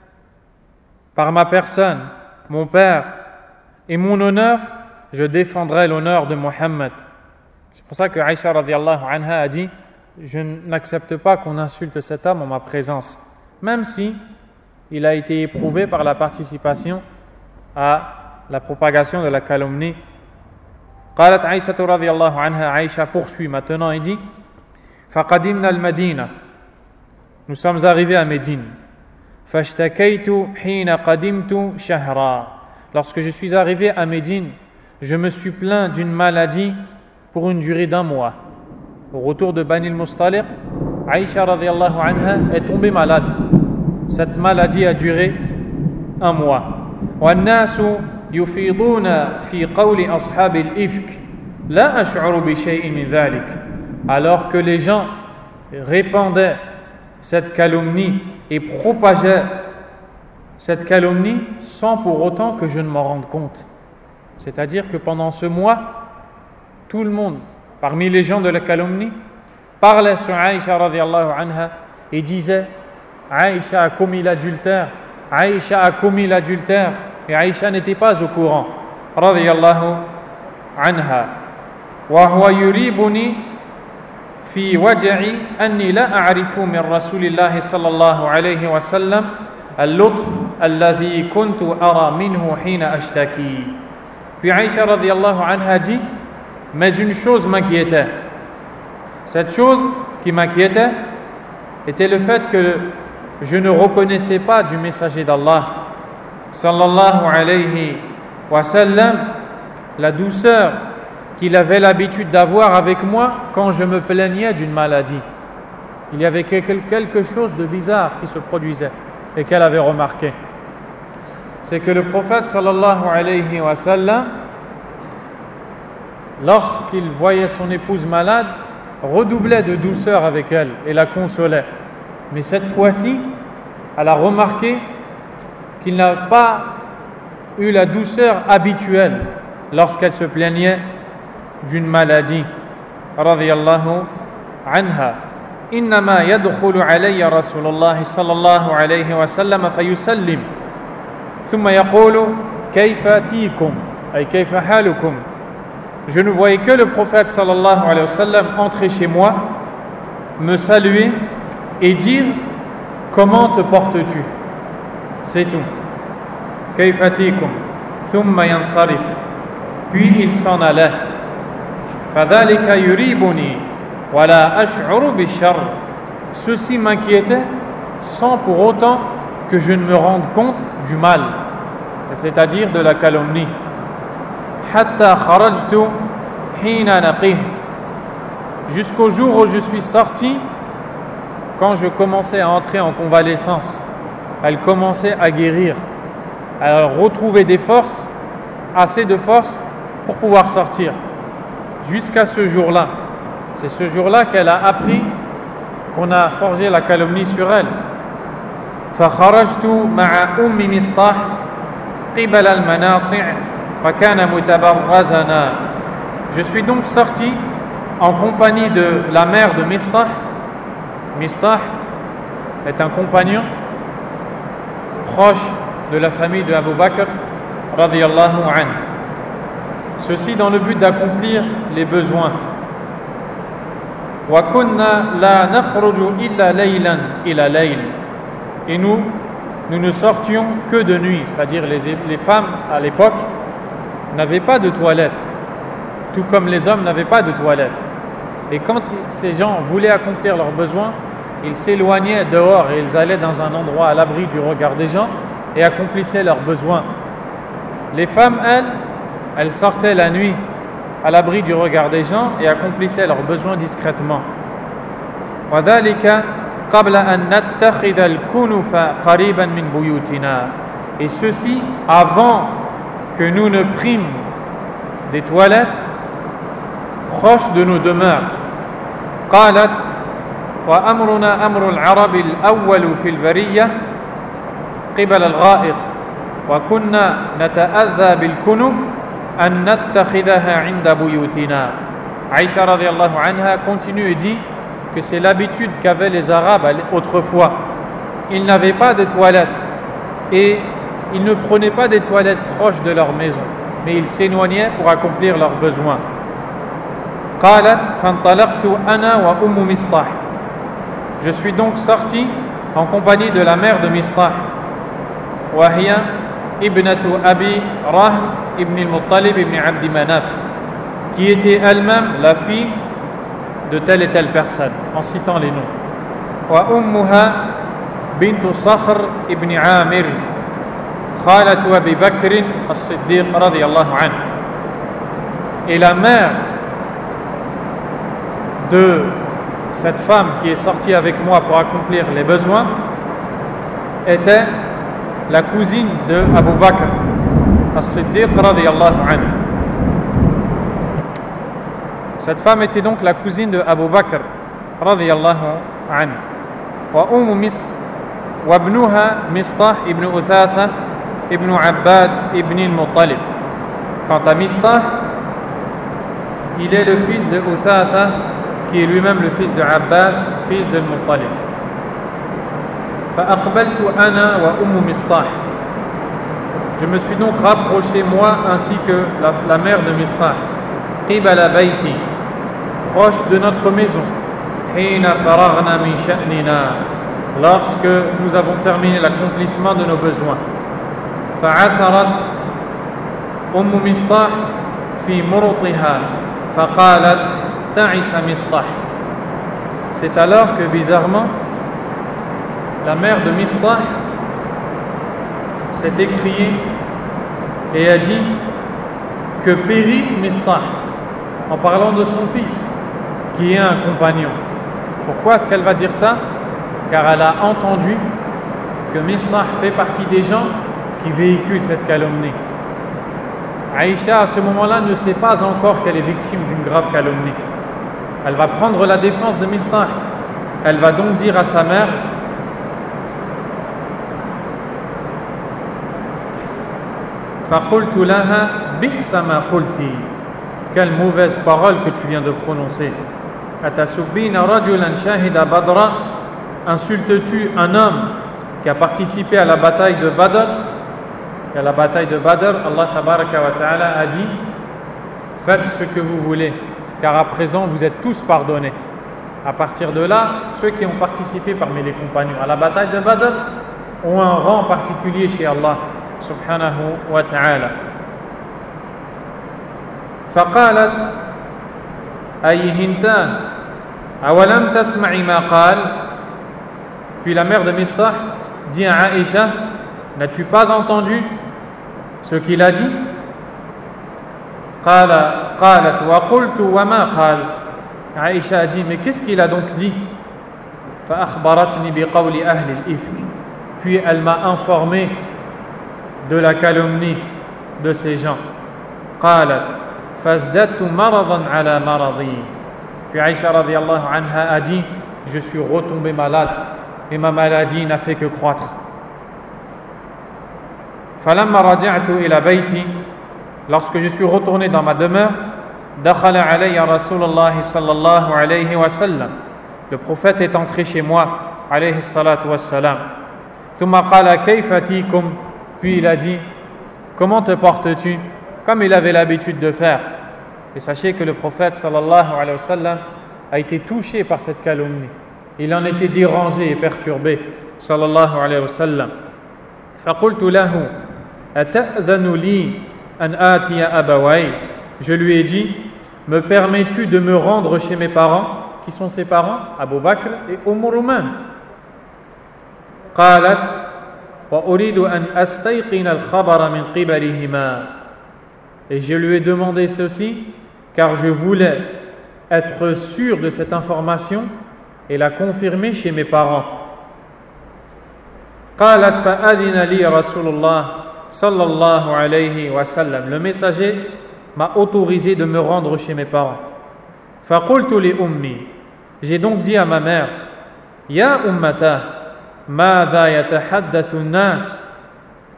par ma personne, mon père et mon honneur, je défendrai l'honneur de Mohammed. C'est pour ça que Aïcha radhiyallahu anha a dit: je n'accepte pas qu'on insulte cet homme en ma présence, même si il a été éprouvé par la participation à la propagation de la calomnie. قالت عائشة رضي الله عنها, Aïcha poursuit maintenant et dit: فقدمنا المدينة, nous sommes arrivés à Médine. فاشتكيت حين قدمت شهرا, lorsque je suis arrivé à Médine, je me suis plaint d'une maladie pour une durée d'un mois. Au retour de Bani al-Mustaliq, Aïcha radhiyallahu anha est tombée malade. Cette maladie a duré un mois. وَالنَّاسُ يُفِيضُونَ فِي قَوْلِ أَصْحَابِ الْإِفْكِ لَا أَشْعُرُ بِشَيْءٍ مِنْ ذَلِكَ. Alors que les gens répandaient cette calomnie et propageaient cette calomnie sans pour autant que je ne m'en rende compte. C'est-à-dire que pendant ce mois, tout le monde, parmi les gens de la calomnie, parlait sur Aïcha radhiyallahu anha et disait: Aïcha a commis l'adultère, Aïcha a commis l'adultère, et Aïcha n'était pas au courant radhiyallahu anha. Wa huwa yuribuni fi waj'i anni la a'rifu min rasulillahi sallallahu alayhi wa sallam al-lutf alladhi kuntu ara minhu hina ashtaki. Puis Aïcha radhiyallahu anha dit: mais une chose m'inquiétait. Cette chose qui m'inquiétait était le fait que je ne reconnaissais pas du messager d'Allah sallallahu alayhi wa sallam la douceur qu'il avait l'habitude d'avoir avec moi quand je me plaignais d'une maladie. Il y avait quelque chose de bizarre qui se produisait et qu'elle avait remarqué. C'est que le prophète sallallahu alayhi wa sallam, lorsqu'il voyait son épouse malade, redoublait de douceur avec elle et la consolait. Mais cette fois-ci, elle a remarqué qu'il n'a pas eu la douceur habituelle lorsqu'elle se plaignait d'une maladie. Radiyallahu anha. Innama yadkhulu alayya Rasulullah sallallahu alayhi wa sallam fayusallim. Thumma yaqulu kayfa tikum ay kayfa halukum. Je ne voyais que le prophète sallallahu alayhi wa sallam entrer chez moi, me saluer et dire: comment te portes-tu? C'est tout. Kayfa tikum. Thumma yansarif. Puis il s'en allait. Fadhalika yuribuni wa la ash'uru bishar. Ceci m'inquiétait sans pour autant que je ne me rende compte du mal, c'est-à-dire de la calomnie. Hatta kharajtu hina naqiht. Jusqu'au jour où je suis sorti, quand je commençais à entrer en convalescence, elle commençait à guérir, à retrouver des forces, assez de force pour pouvoir sortir. Jusqu'à ce jour-là, c'est ce jour-là qu'elle a appris qu'on a forgé la calomnie sur elle. فخرجت مع أم مصطح قبل المناصع وكان متبرزنا. Je suis donc sorti en compagnie de la mère de Mistah. Mistah est un compagnon proche de la famille de Abu Bakr radhiyallahu anhu. Ceci dans le but d'accomplir les besoins. Wa kunna la nakhruju illa laylan ila layl. Et nous, nous ne sortions que de nuit, c'est-à-dire les, les femmes à l'époque n'avaient pas de toilette, tout comme les hommes n'avaient pas de toilette. Et quand ces gens voulaient accomplir leurs besoins, ils s'éloignaient dehors et ils allaient dans un endroit à l'abri du regard des gens et accomplissaient leurs besoins. Les femmes, elles, elles sortaient la nuit à l'abri du regard des gens et accomplissaient leurs besoins discrètement. وذلك قبل أن نتخذ الكنف قريبا من بيوتنا. Et ceci avant que nous ne prîmes des toilettes proches de nos demeures. قالت وأمرنا أمر العرب الأول في البرية قبل الغائط وكنا نتأذى بالكنف أن نتخذها عند بيوتنا. Aïcha radiallahu anha continue et dit que c'est l'habitude qu'avaient les Arabes autrefois. Ils n'avaient pas de toilettes et ils ne prenaient pas des toilettes proches de leur maison, mais ils s'éloignaient pour accomplir leurs besoins. قالت فانطلقت أنا وأم مصطح. Je suis donc sorti en compagnie de la mère de Mistah, وهي ابنة أبي رهم ابن المطلب ابن عبد مناف, qui était elle-même la fille de telle et telle personne, en citant les noms. وأمها بنت صخر ابن عامر خالة أبي بكر الصديق رضي الله عنه. Et la mère de cette femme qui est sortie avec moi pour accomplir les besoins était la cousine de Abu Bakr as-Siddiq radiyallahu anhu. Cette femme était donc la cousine de Abu Bakr radiyallahu anhu. Wa umm mis wa ibnuha Mistah ibn Uthatha ibn Abbad ibn al-Muttalib. Quant à Mistah, il est le fils de Uthatha, qui est lui-même le fils de Abbas, fils de Muttalib. فأقبلت أنا وأم مصطح. Je me suis donc rapproché moi ainsi que la, la mère de Mistah. قبل بيتي, proche de notre maison. حين فرغنا من شأننا, lorsque nous avons terminé l'accomplissement de nos besoins. فعثرت أم مصطح في مرطها فقالت تعس مصطح. C'est alors que bizarrement la mère de Mistah s'est écriée et a dit que périsse Mistah, en parlant de son fils qui est un compagnon. Pourquoi est-ce qu'elle va dire ça? Car elle a entendu que Mistah fait partie des gens qui véhiculent cette calomnie. Aïcha à ce moment-là ne sait pas encore qu'elle est victime d'une grave calomnie. Elle va prendre la défense de Mistah. Elle va donc dire à sa mère: فَقُلْتُ لَهَا بِئْسَ مَا قُلْتِ. Quelle mauvaise parole que tu viens de prononcer. أَتَسُبِّينَ رَجُلًا شَهِدَ بَدْرًا. Insultes-tu un homme qui a participé à la bataille de Badr? Et à la bataille de Badr, Allah tabaraka wa ta'ala a dit: faites ce que vous voulez, car à présent vous êtes tous pardonnés. À partir de là, ceux qui ont participé parmi les compagnons à la bataille de Badr ont un rang particulier chez Allah subhanahu wa ta'ala. فقالت أي هنتان أولم تسمعي ما قال. Puis la mère de Mistah dit à Aïcha: n'as-tu pas entendu ce qu'il a dit? قال قالت وقلت وما قال. Aïcha a dit: mais qu'est-ce qu'il a donc dit? فأخبرتني بقول أهل الإفك. Puis elle m'a informé de la calomnie de ces gens. قالت فازددت مرضا على مرضي. Puis Aïcha radiallahu anha a dit: je suis retombé malade et ma maladie n'a fait que croître. فلما رجعت إلى بيتي, lorsque je suis retourné dans ma demeure, دخل علي رسول الله صلى الله عليه وسلم. Le prophète est entré chez moi عليه الصلاة والسلام. ثم قال كيف تيكم. Puis il a dit: comment te portes-tu? Comme il avait l'habitude de faire. Et sachez que le prophète sallallahu alayhi wa sallam a été touché par cette calomnie. Il en était dérangé et perturbé sallallahu alayhi wa sallam. فقلت له أتأذن لي أن آتي أبوي. Je lui ai dit: me permets-tu de me rendre chez mes parents? Qui sont ses parents? Abu Bakr et Umm Ruman. قالت وأريد أن أستيقن الخبر من قبلهما. Et je lui ai demandé ceci car je voulais être sûr de cette information et la confirmer chez mes parents. قالت فأذن لي رسول الله صلى الله عليه وسلم. Le messager m'a autorisé de me rendre chez mes parents. فقلت لأمي. J'ai donc dit à ma mère: يا أمتا ماذا يتحدث الناس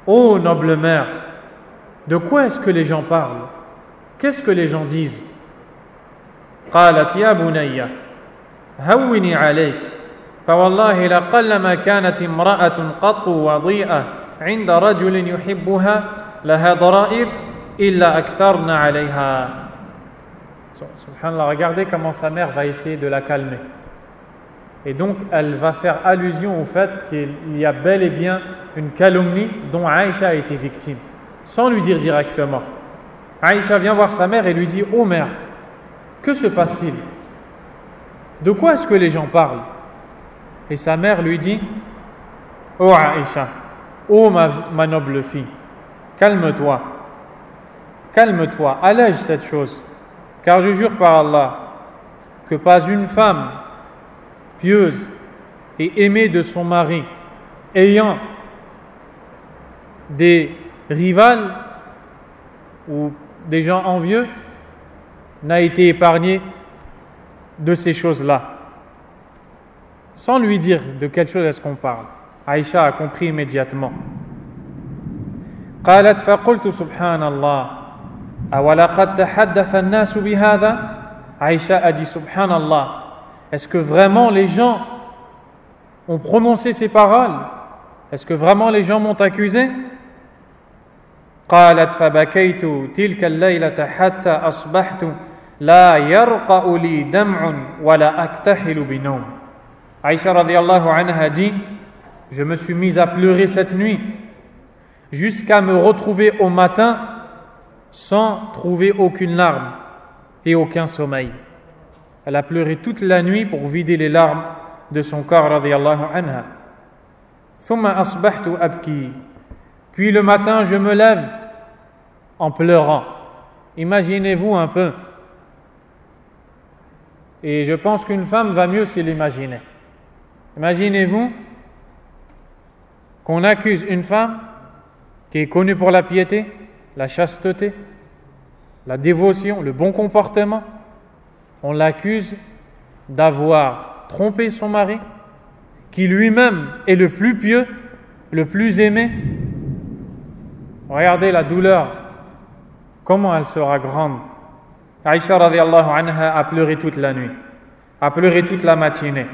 ô noble mère, de quoi est-ce que les gens parlent? Qu'est-ce que les gens disent? قالت يا بني هوني عليك فوالله لقلما كانت امرأة قط وضيئة عند رجل يحبها لها ضرائر إلا أكثرن عليها. Subhanallah, regardez comment sa mère va essayer de la calmer. Et donc, elle va faire allusion au fait qu'il y a bel et bien une calomnie dont Aïcha a été victime, sans lui dire directement. Aïcha vient voir sa mère et lui dit « Ô mère, que se passe-t-il? De quoi est-ce que les gens parlent ?» Et sa mère lui dit « Ô Aïcha, ô ma, ma noble fille, calme-toi, calme-toi, allège cette chose, car je jure par Allah que pas une femme pieuse et aimée de son mari, ayant des rivales ou des gens envieux, n'a été épargnée de ces choses-là. » Sans lui dire de quelle chose est-ce qu'on parle, Aïcha a compris immédiatement. قالت فقلت سبحان الله أولقد تحدث الناس بهذا. Aïcha a dit subhanallah, est-ce que vraiment les gens ont prononcé ces paroles? Est-ce que vraiment les gens m'ont accusé? قالت فبكيت تلك الليلة حتى أصبحت لا يرقأ لي دمع ولا أكتحل بنوم. Aïcha radiallahu anha dit, je me suis mise à pleurer cette nuit jusqu'à me retrouver au matin sans trouver aucune larme et aucun sommeil. Elle a pleuré toute la nuit pour vider les larmes de son corps radiallahu anha. ثم أصبحت أبكي. Puis le matin je me lève en pleurant. Imaginez-vous un peu. Et je pense qu'une femme va mieux se l'imaginer. Imaginez-vous qu'on accuse une femme qui est connue pour la piété, la chasteté, la dévotion, le bon comportement. On l'accuse d'avoir trompé son mari, qui lui-même est le plus pieux, le plus aimé. Regardez la douleur, comment elle sera grande. Aïcha radiallahu anha a pleuré toute la nuit, a pleuré toute la matinée.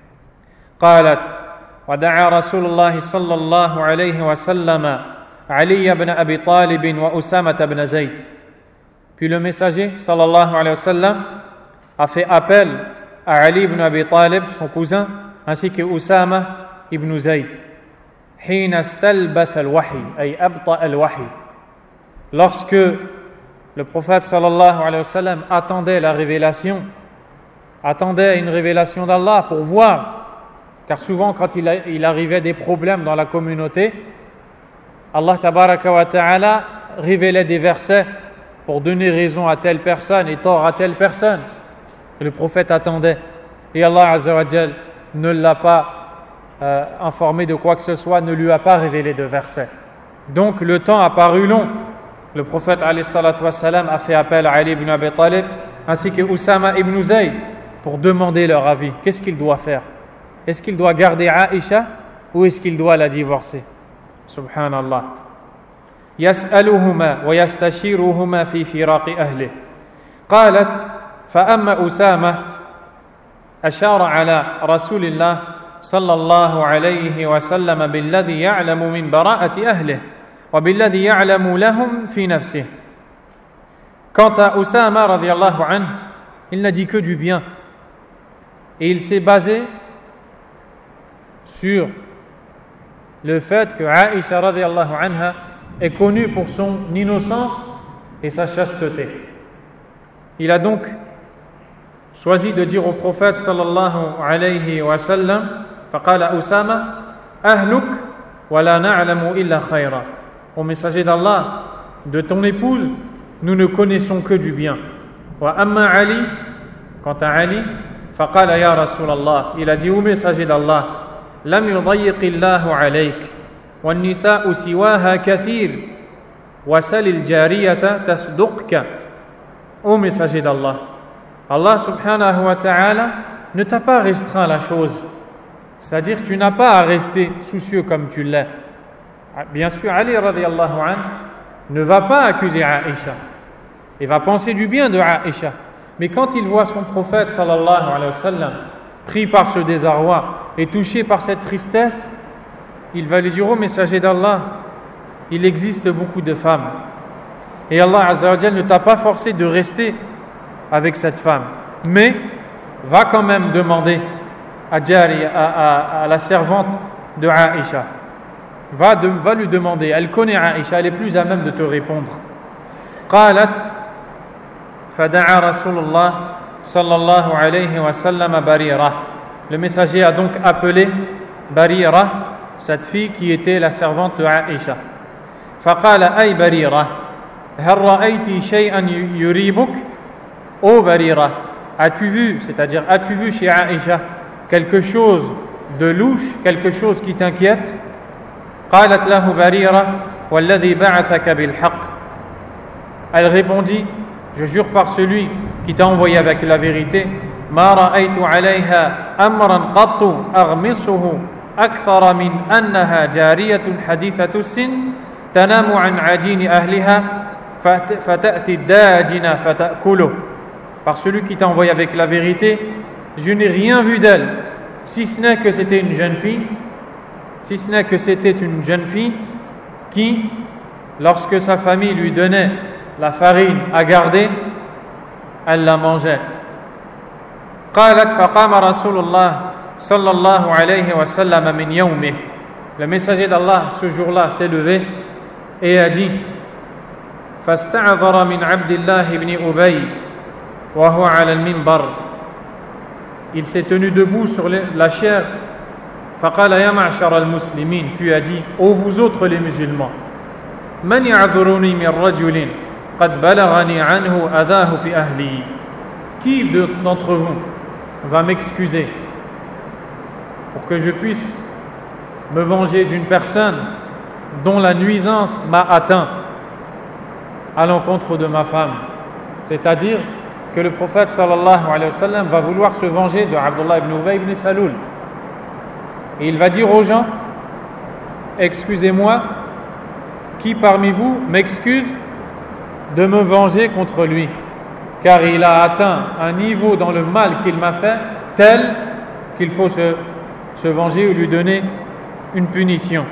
قالت ودعا رسول الله صلى الله عليه وسلم علي بن أبي طالب وأسامة بن زيد. Puis le messager sallallahu alayhi wa sallam a fait appel à Ali ibn Abi Talib, son cousin, ainsi que Usama ibn Zayd. حين استلبث الوحي أي أبطأ الوحي. Lorsque le prophète sallallahu alayhi wa sallam attendait la révélation, attendait une révélation d'Allah pour voir. Car souvent, quand il, a, il arrivait des problèmes dans la communauté, Allah tabaraka wa ta'ala révélait des versets pour donner raison à telle personne et tort à telle personne. Et le prophète attendait. Et Allah azza wa jal ne l'a pas euh, informé de quoi que ce soit, ne lui a pas révélé de versets. Donc le temps a paru long. Le prophète alayhi salatu wa salam a fait appel à Ali ibn Abi Talib ainsi que Usama ibn Zayd pour demander leur avis. Qu'est-ce qu'il doit faire? Est-ce qu'il doit garder Aïcha ou est-ce qu'il doit la divorcer? Subhanallah. يسألهما ويستشيرهما في فراق أهله. قالت فأما أسامة أشار على رسول الله صلى الله عليه وسلم بالذي يعلم من براءة أهله وبالذي يعلم لهم في نفسه. Quant à Usama radiallahu anhu, il n'a dit que du bien et il s'est basé sur le fait que Aïcha radiallahu anha est connue pour son innocence et sa chasteté. Il a donc choisi de dire au prophète sallallahu alayhi wa sallam, فقال أسامة أهلك ولا نعلم إلا خيرا. Au messager d'Allah, de ton épouse, nous ne connaissons que du bien. وأما علي, quant à Ali, فقال يا رسول الله, il a dit au messager d'Allah, لم يضيق الله عليك والنساء سواها كثير وسل الجارية تصدقك. Ô messager d'Allah, Allah subhanahu wa ta'ala ne t'a pas restreint la chose, c'est-à-dire que tu n'as pas à rester soucieux comme tu l'es. Bien sûr, Ali radiyallahu anhu ne va pas accuser Aïcha. Il va penser du bien de Aïcha. Mais quand il voit son prophète sallallahu alayhi wa sallam pris par ce désarroi et touché par cette tristesse, il va lui dire: ô messager d'Allah, il existe beaucoup de femmes. Et Allah Azza wa Jal ne t'a pas forcé de rester avec cette femme. Mais va quand même demander à, Jari, à, à, à la servante de Aïcha. Va, de, va lui demander. Elle connaît Aïcha, elle est plus à même de te répondre. قالت فدعا رسول الله صلى الله عليه وسلم بريرة. Le messager a donc appelé Barira, cette fille qui était la servante de Aïcha. فقال أي بريرة هل رأيت شيئا يريبك؟ Ô Barira, as-tu vu, c'est-à-dire as-tu vu chez Aïcha quelque chose de louche, quelque chose qui t'inquiète? قالت له بريرة والذي بعثك بالحق. Elle répondit: je jure par celui qui t'a envoyé avec la vérité, ما رأيت عليها أمرا قط أغمصه أكثر من أنها جارية حديثة السن تنام عن عجين أهلها فتأتي الداجن فتأكله. Par celui qui t'a envoyé avec la vérité, je n'ai rien vu d'elle, si ce n'est que c'était une jeune fille, si ce n'est que c'était une jeune fille qui, lorsque sa famille lui donnait la farine à garder, elle la mangeait. قالت فقام رسول الله صلى الله عليه وسلم من يومه. Le messager d'Allah ce jour-là s'est levé et a dit: فاستعذر من عبد الله بن أبي وهو على المنبر. Il s'est tenu debout sur la chaire. فقال يا معشر المسلمين. Puis a dit: ô vous autres les musulmans, من يعذرني من رجل قد بلغني عنه أذاه في أهلي. Qui d'entre vous va m'excuser pour que je puisse me venger d'une personne dont la nuisance m'a atteint à l'encontre de ma femme? C'est-à-dire que le prophète sallallahu alayhi wa sallam va vouloir se venger de Abdullah ibn Ubay ibn Salul. Et il va dire aux gens: excusez-moi, qui parmi vous m'excuse de me venger contre lui, car il a atteint un niveau dans le mal qu'il m'a fait tel qu'il faut se, se venger ou lui donner une punition.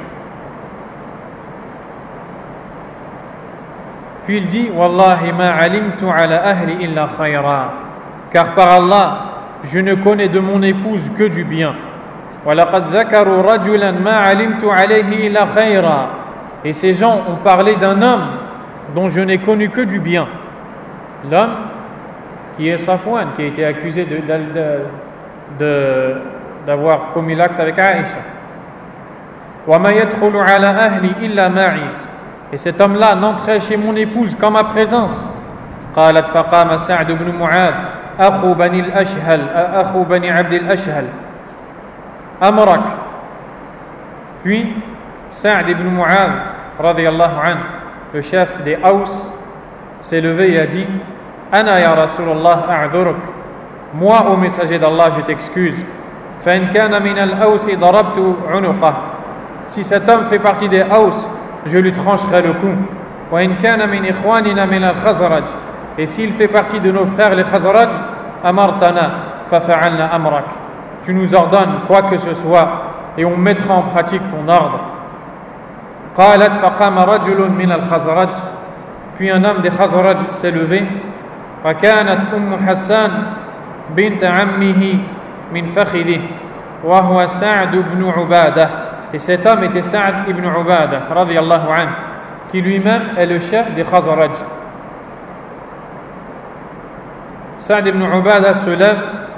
Puis il dit: Wallahi ma alimtu ala ahli illa khayra. Car par Allah, je ne connais de mon épouse que du bien. Wa laqad dhakaru rajulan ma alimtu alayhi illa khayra. Et ces gens ont parlé d'un homme dont je n'ai connu que du bien. L'homme qui est Safwan, qui a été accusé de, de, de, de, d'avoir commis l'acte avec Aïcha. Wa ma yadkhulu ala ahli illa ma'i. Et cet homme-là n'entrait chez mon épouse qu'en ma présence. قالت فقام سعد بن معاذ أخو بني الأشهل أخو بني عبد الأشهل أمرك. Puis Sa'd ibn Mu'adh radiyallahu anhu, le chef des Aws, s'est levé et a dit: Ana ya Rasulallah a'dhuruk. Moi, ô messager d'Allah, je t'excuse. Fa in kana min al-Aws darabtu 'unuqah. Si cet homme fait partie des Aws, je lui trancherai le cou. Wa in kana min ikhwanina min al-Khazraj. Et s'il fait partie de nos frères les Khazraj, amartana fa fa'alna amrak. Tu nous ordonnes quoi que ce soit et on mettra en pratique ton ordre. قالت فقام رجل من الخزرج. Puis un homme des Khazraj s'est levé. فكانت أم حسان بنت عمه من فخذه وهو سعد بن عبادة. Et cet homme était Sa'd ibn Ubadah radiyallahu anhu, qui lui-même est le chef des Khazraj. Sa'd ibn Ubadah se lève.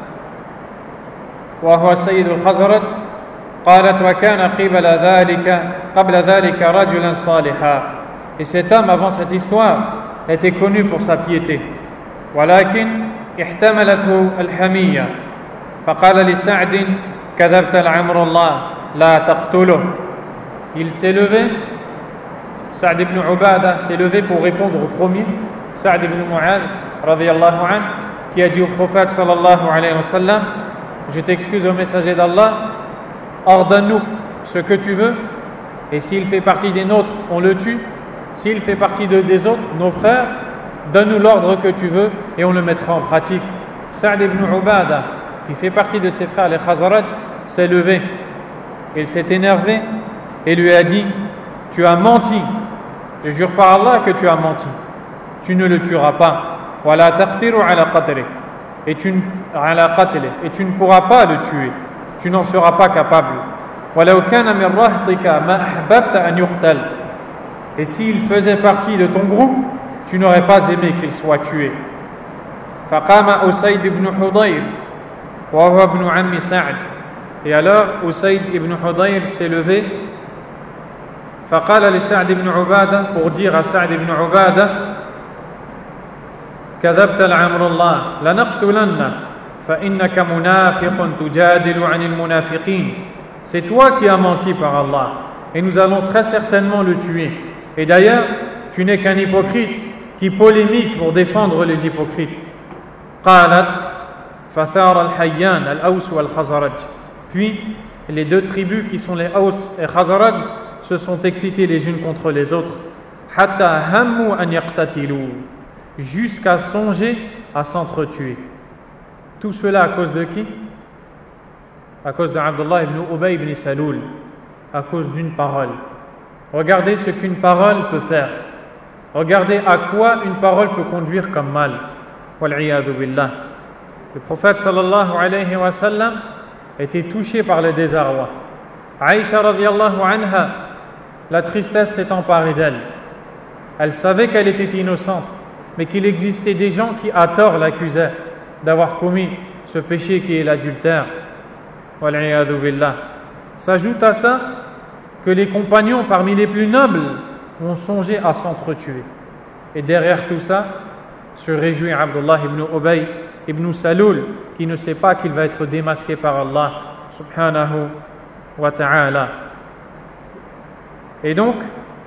وهو سيد الخزرج. قالت وكان قبل ذلك قبل ذلك رجلا صالحا. Et cet homme avant cette histoire était connu pour sa piété. ولكن احتملته الحمية فقال لسعد كذبت العمر الله لا تقتله. Il s'est levé, Sa'd ibn Ubadah s'est levé pour répondre au premier, Sa'd ibn Mu'adh radiyallahu anhu, qui a dit au prophète sallallahu alayhi wa sallam: je t'excuse au messager d'Allah, ordonne-nous ce que tu veux Et s'il fait partie des nôtres, on le tue. S'il fait partie de, des autres, nos frères, donne-nous l'ordre que tu veux et on le mettra en pratique. Sa'd ibn Ubada, qui fait partie de ses frères, les Khazraj, s'est levé. Il s'est énervé et lui a dit: tu as menti. Je jure par Allah que tu as menti. Tu ne le tueras pas. Wala taqtiru ala qatli. Et tu ala qatli. Et tu ne pourras pas le tuer. Tu n'en seras pas capable. Walau kana min rahtika ma ahbabta an yuqtal. Et s'il faisait partie de ton groupe, tu n'aurais pas aimé qu'il soit tué. Faqama Usayd ibn Hudayr wa huwa ibn ammi Sa'd. Et alors Usayd ibn Hudayr s'est levé. Faqala li Sa'd ibn Ubada, pour dire à Sa'd ibn Ubada: kadhabta l'amrullah lanaqtulanna fa innaka munafiqun tujadilu 'anil munafiqin. C'est toi qui as menti par Allah et nous allons très certainement le tuer. Et d'ailleurs, tu n'es qu'un hypocrite qui polémique pour défendre les hypocrites. Qalat fathar al-Hayyan al-Aws wal-Khazraj. Puis les deux tribus qui sont les Aws et Khazraj se sont excitées les unes contre les autres. Hatta hammu an yaqtatilu, jusqu'à songer à s'entretuer. Tout cela à cause de qui? À cause d'Abdullah ibn Ubay ibn Salul, à cause d'une parole. Regardez ce qu'une parole peut faire. Regardez à quoi une parole peut conduire comme mal. Wal'iyadhu billah. Le prophète sallallahu alayhi wa sallam était touché par le désarroi. Aïcha radiyallahu anha, la tristesse s'est emparée d'elle. Elle savait qu'elle était innocente, mais qu'il existait des gens qui à tort l'accusaient d'avoir commis ce péché qui est l'adultère. Wal'iyadhu billah. S'ajoute à ça que les compagnons parmi les plus nobles ont songé à s'entretuer. Et derrière tout ça se réjouit Abdullah ibn Ubay ibn Salul, qui ne sait pas qu'il va être démasqué par Allah subhanahu wa ta'ala. Et donc,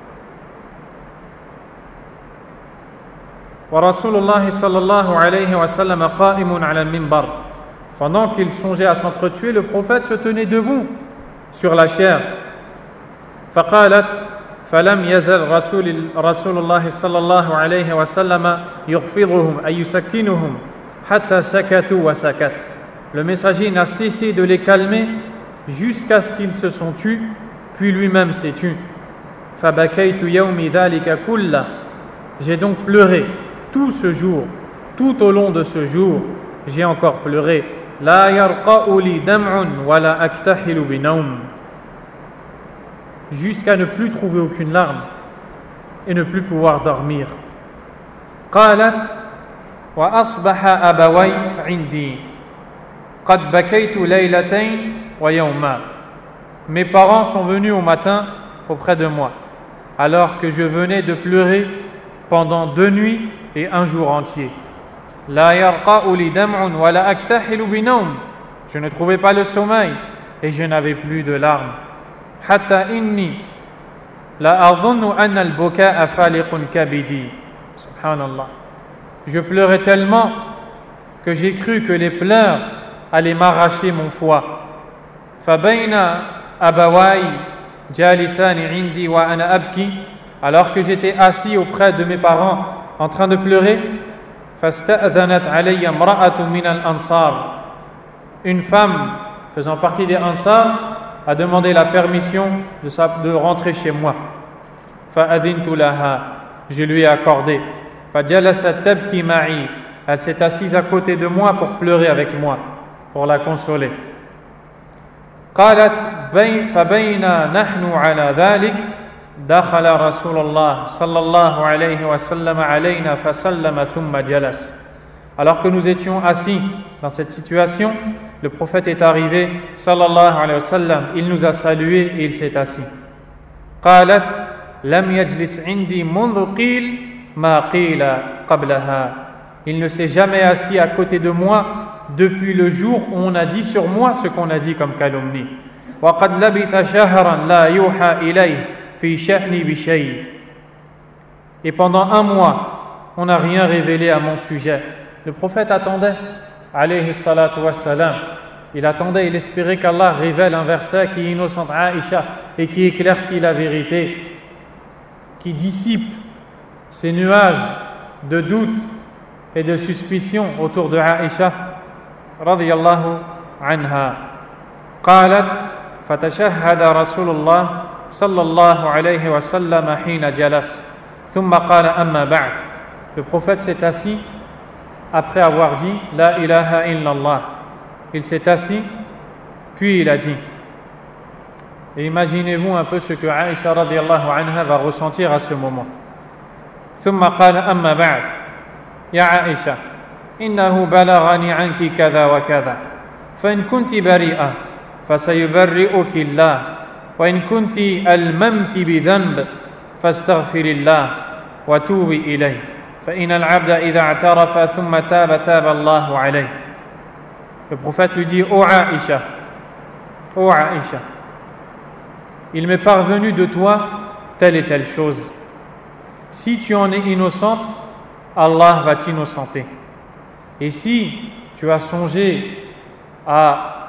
wa Rasulullah sallallahu alayhi wa sallam qa'imun ala al-minbar. Pendant qu'il songeait à s'entretuer, le prophète se tenait debout sur la chaire. فقالت فلم يزل رسول رسول الله صلى الله عليه وسلم يخفضهم أي يسكنهم حتى سكتوا وسكت. Le messager n'a cessé de les calmer jusqu'à ce qu'ils se sont tus, puis lui-même s'est tu. فبكيت يومي ذلك كله. J'ai donc pleuré tout ce jour, tout au long de ce jour, j'ai encore pleuré. لا يرقأ لي دمع ولا أكتحل بنوم. Jusqu'à ne plus trouver aucune larme et ne plus pouvoir dormir. قالت وأصبح أبوي عندي قد بكيت ليلتين ويوما. Mes parents sont venus au matin auprès de moi alors que je venais de pleurer pendant deux nuits et un jour entier. لا يرقأ لي دمع ولا أكتحل بنوم. Je ne trouvais pas le sommeil et je n'avais plus de larmes. حتى إني لا أظن أن البكاء فالق كبدي. Subhanallah. Je pleurais tellement que j'ai cru que les pleurs allaient m'arracher mon foie. فبين أبواي جالسان عندي وأنا أبكي. Alors que j'étais assis auprès de mes parents en train de pleurer, فاستأذنت علي امرأة من الأنصار. Une femme faisant partie des Ansar a demandé la permission de, sa, de rentrer chez moi. فأذنت لها. Je lui ai accordé. فجلست تبكي معي. Elle s'est assise à côté de moi pour pleurer avec moi, pour la consoler. قالت فبينا نحن على ذلك دخل رسول الله صلى الله عليه وسلم علينا فسلم ثم جلس. Alors que nous étions assis dans cette situation, le prophète est arrivé sallallahu alayhi wa sallam, il nous a salués et il s'est assis. قالت لم يجلس عندي منذ قيل ما قيل قبلها. Il ne s'est jamais assis à côté de moi depuis le jour où on a dit sur moi ce qu'on a dit comme calomnie. وقد لبث شهرا لا يوحى إليه في شأني بشيء. Et pendant un mois, on n'a rien révélé à mon sujet. Le prophète attendait, alayhi salatu wassalam, Il attendait, il espérait qu'Allah révèle un verset qui innocente Aïcha et qui éclaircit la vérité, qui dissipe ces nuages de doute et de suspicion autour de Aïcha radiyallahu anha. قالت فتشهد رسول الله صلى الله عليه وسلم حين جلس ثم قال أما بعد. Le prophète s'est assis après avoir dit La ilaha illallah. Il s'est assis, puis il a dit. Et imaginez-vous un peu ce que Aïcha radiyallahu anha va ressentir à ce moment. ثم قال أما بعد يا عائشة إنه بلغني عنك كذا وكذا فإن كنت بريئة فسيبرئك الله وإن كنت ألممت بذنب فاستغفر الله وتوبي إليه فإن العبد إذا اعترف ثم تاب تاب الله عليه. Le prophète lui dit Ô Aïcha, Ô Aïcha, il m'est parvenu de toi telle et telle chose. Si tu en es innocente, Allah va t'innocenter. Et si tu as songé à,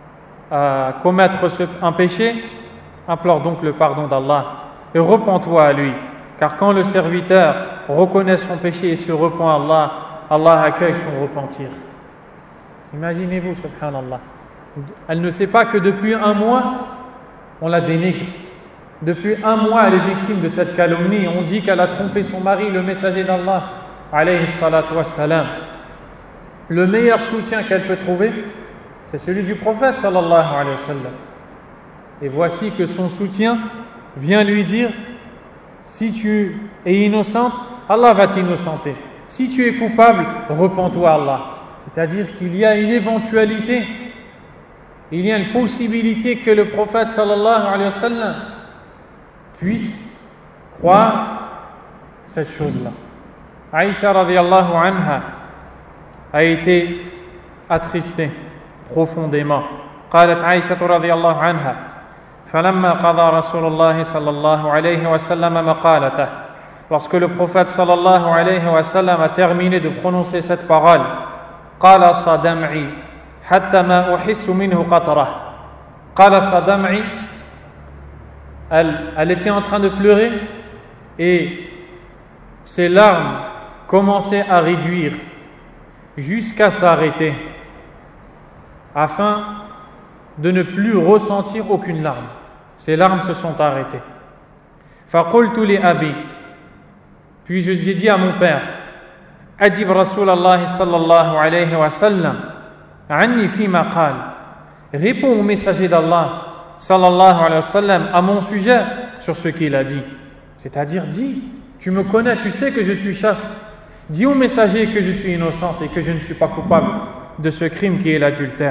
à commettre ce, un péché, implore donc le pardon d'Allah et repens-toi à lui. Car quand le serviteur reconnaît son péché et se repent à Allah, Allah accueille son repentir. Imaginez-vous, subhanallah. Elle ne sait pas que depuis un mois, on la dénigre. Depuis un mois, elle est victime de cette calomnie. On dit qu'elle a trompé son mari, le messager d'Allah, alayhi salatu wassalam. Le meilleur soutien qu'elle peut trouver, c'est celui du prophète, sallallahu alayhi wa sallam. Et voici que son soutien vient lui dire si tu es innocente, Allah va t'innocenter. Si tu es coupable, repens-toi à Allah. C'est-à-dire qu'il y a une éventualité, il y a une possibilité que le prophète sallallahu alayhi wa sallam puisse croire cette chose-là. Aïcha radiyallahu anha a été attristée profondément. قالت عائشة رضي الله عنها فلما قضى رسول الله صلى الله عليه وسلم مقالته. Lorsque le prophète sallallahu alayhi wa sallam a terminé de prononcer cette parole, قال صدمعي حتى ما أحس منه قطرة. قال صدمعي, elle, elle était en train de pleurer et ses larmes commençaient à réduire jusqu'à s'arrêter afin de ne plus ressentir aucune larme. Ses larmes se sont arrêtées. فقلت لأبي, puis je lui ai dit à mon père, أجب رسول الله صلى الله عليه وسلم عني فيما قال. Réponds au messager d'Allah sallallahu alayhi wa sallam à mon sujet sur ce qu'il a dit. C'est-à-dire, dis, tu me connais, tu sais que je suis chaste. Dis au messager que je suis innocente et que je ne suis pas coupable de ce crime qui est l'adultère.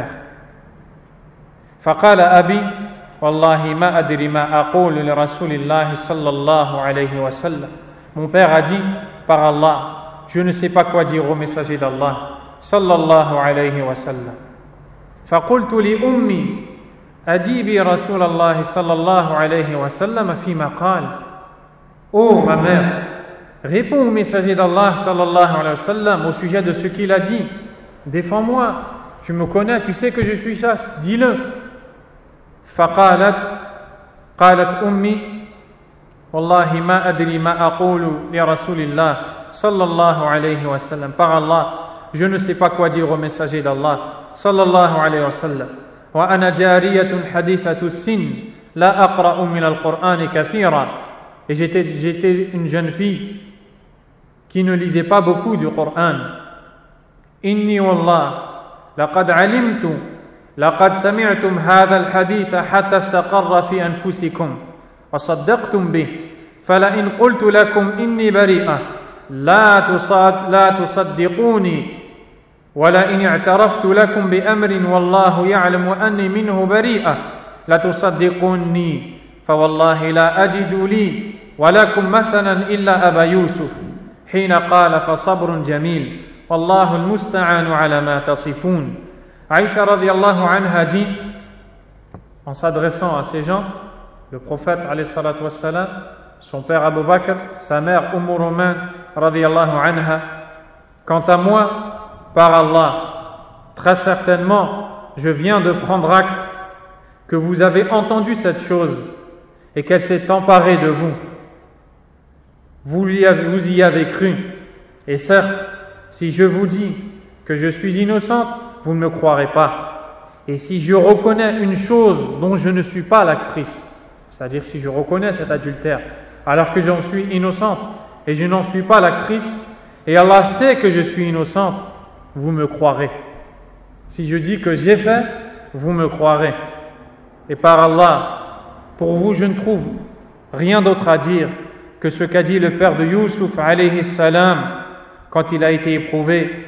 فقال أبي والله ما أدري ما أقول لرسول الله صلى الله عليه وسلم. Mon père a dit, par Allah, je ne sais pas quoi dire au messager d'Allah sallallahu alayhi wa sallam. فقلت لأمي أجيبي رسول الله صلى الله عليه وسلم فيما قال. Oh ma mère, réponds au messager d'Allah sallallahu alayhi wa sallam au sujet de ce qu'il a dit. Défends-moi, tu me connais, tu sais que je suis chaste, dis-le. فقالت قالت أمي والله ما أدري ما أقول لرسول الله صلى الله عليه وسلم. Par Allah, je ne sais pas quoi dire au messager d'Allah صلى الله عليه وسلم. وأنا جارية حديثة السن لا أقرأ من القرآن كثيرا. Et j'étais, j'étais une jeune fille qui ne lisait pas beaucoup du Coran. إني والله لقد علمت لقد سمعتم هذا الحديث حتى استقر في أنفسكم وصدقتم به فلئن قلت لكم إني بريئة لا تصد لا تصدقوني ولئن اعترفت لكم بأمر والله يعلم أني منه بريئة لتصدقوني فوالله لا أجد لي ولكم مثلا إلا أبا يوسف حين قال فصبر جميل والله المستعان على ما تصفون. Aïcha radiyallahu anha dit, en s'adressant à ces gens, le prophète alayhi salatu wassalam, son père Abu Bakr, sa mère Umm Ruman radiyallahu anha, quant à moi, par Allah, très certainement, je viens de prendre acte que vous avez entendu cette chose et qu'elle s'est emparée de vous. Vous y avez, vous y avez cru. Et certes, si je vous dis que je suis innocente, vous ne me croirez pas. Et si je reconnais une chose dont je ne suis pas l'actrice, c'est-à-dire si je reconnais cet adultère, alors que j'en suis innocente et je n'en suis pas l'actrice, et Allah sait que je suis innocente, vous me croirez. Si je dis que j'ai fait, vous me croirez. Et par Allah, pour vous, je ne trouve rien d'autre à dire que ce qu'a dit le père de Youssouf alayhi salam quand il a été éprouvé.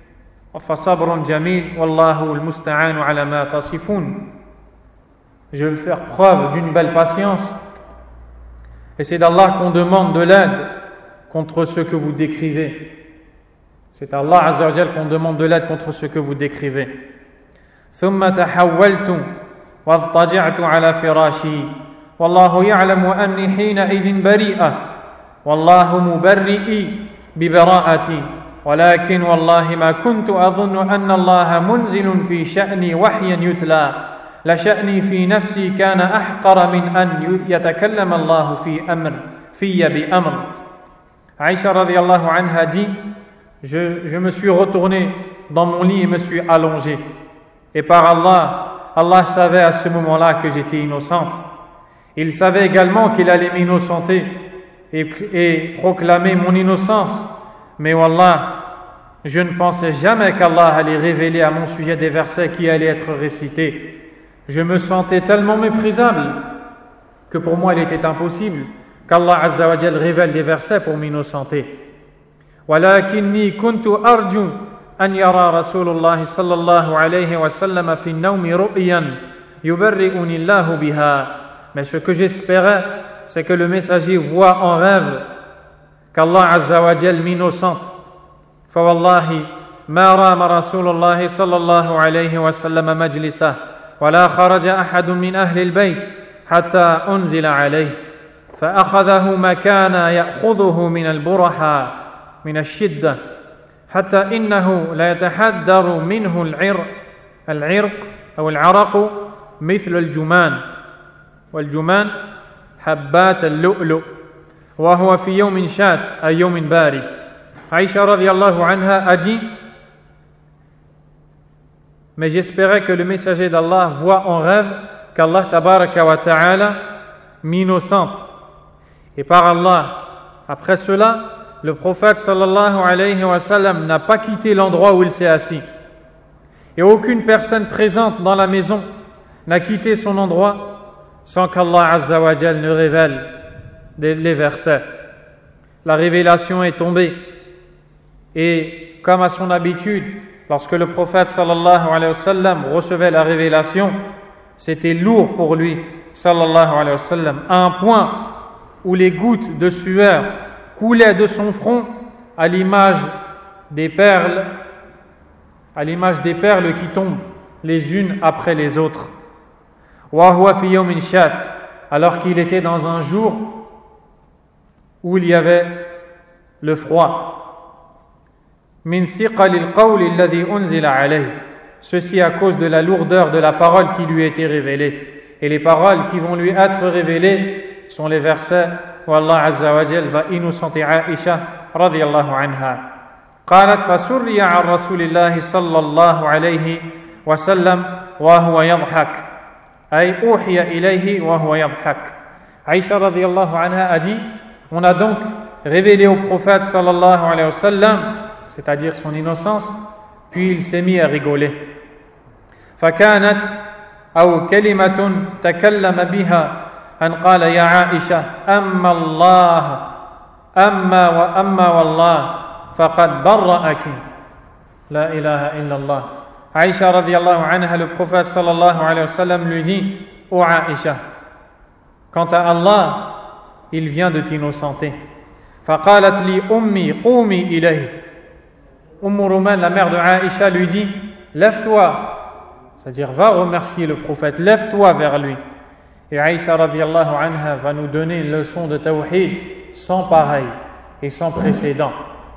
Je veux faire preuve d'une belle patience, et c'est d'Allah qu'on demande de l'aide contre ce que vous décrivez. C'est Allah Azza wa Jal qu'on demande de l'aide contre ce que vous décrivez. ثم تحولت واضطجعت على فراشي والله يعلم أني حينئذ بريئة والله مبرئي ببراءتي ولكن والله ما كنت أظن أن الله منزل في شأني وحيا يتلى لشأني في نفسي كان أحقر من أن يتكلم الله في أمر في بأمر. Aïcha radiallahu anha dit, je, je me suis retourné dans mon lit et me suis allongé. Et par Allah, Allah savait à ce moment-là que j'étais innocente. Il savait également qu'il allait m'innocenter et, et proclamer mon innocence. Mais wallah, je ne pensais jamais qu'Allah allait révéler à mon sujet des versets qui allaient être récités. Je me sentais tellement méprisable que pour moi il était impossible qu'Allah Azza wa Jal révèle des versets pour m'innocenter. ولكني كنت أرجو أن يرى رسول الله صلى الله عليه وسلم في النوم رؤيا يبرئني الله بها. Mais ce que j'espérais, c'est que le messager voit en rêve qu'Allah Azza wa Jal m'innocente. فوالله ما رام رسول الله صلى الله عليه وسلم مجلسه ولا خرج أحد من أهل البيت حتى أنزل عليه فأخذه مكان يأخذه من البرحة من الشدة حتى إنه لا يتحدر منه العرق العرق أو العرق مثل الجمان والجمان حبات اللؤلؤ وهو في يوم شات أي يوم بارد. Aïcha radiallahu anha a dit, mais j'espérais que le messager d'Allah voit en rêve qu'Allah tabaraka wa ta'ala m'innocente. Et par Allah, après cela, le prophète sallallahu alayhi wa sallam n'a pas quitté l'endroit où il s'est assis. Et aucune personne présente dans la maison n'a quitté son endroit sans qu'Allah Azza wa Jal ne révèle les versets. La révélation est tombée. Et comme à son habitude, lorsque le prophète sallallahu alayhi wa sallam recevait la révélation, c'était lourd pour lui, sallallahu alayhi wa sallam, à un point où les gouttes de sueur coulaient de son front à l'image des perles, à l'image des perles qui tombent les unes après les autres. Wa huwa fi yawmin shat, alors qu'il était dans un jour où il y avait le froid. Min thiqal al-qawl alladhi unzila alayhi, ceci à cause de la lourdeur de la parole qui lui a été révélée. Et les paroles qui vont lui être révélées sont les versets où Allah Azza wa Jal va innocenter Aïcha radiyallahu anha. قالت فسري عن رسول الله صلى الله عليه وسلم وهو يضحك أي أوحي إليه وهو يضحك. Aïcha radiyallahu anha a dit, on a donc révélé au prophète sallallahu alayhi wa sallam, c'est-à-dire son innocence, puis il s'est mis à rigoler. فكانت أو كلمة تكلم بها أن قال يا عائشة أما الله أما وأما والله فقد برأك لا إله إلا الله. Aïcha radiallahu anha, le prophète sallallahu alayhi wa sallam lui dit, ô Aïcha, quant à Allah, il vient de t'innocenter. فقالت لي أمي قومي إليه. Umm Ruman, la mère de Aïcha, lui dit, lève-toi, c'est-à-dire va remercier le prophète, lève-toi vers lui. Et Aïcha radiallahu anha va nous donner une leçon de tawhid sans pareil et sans précédent.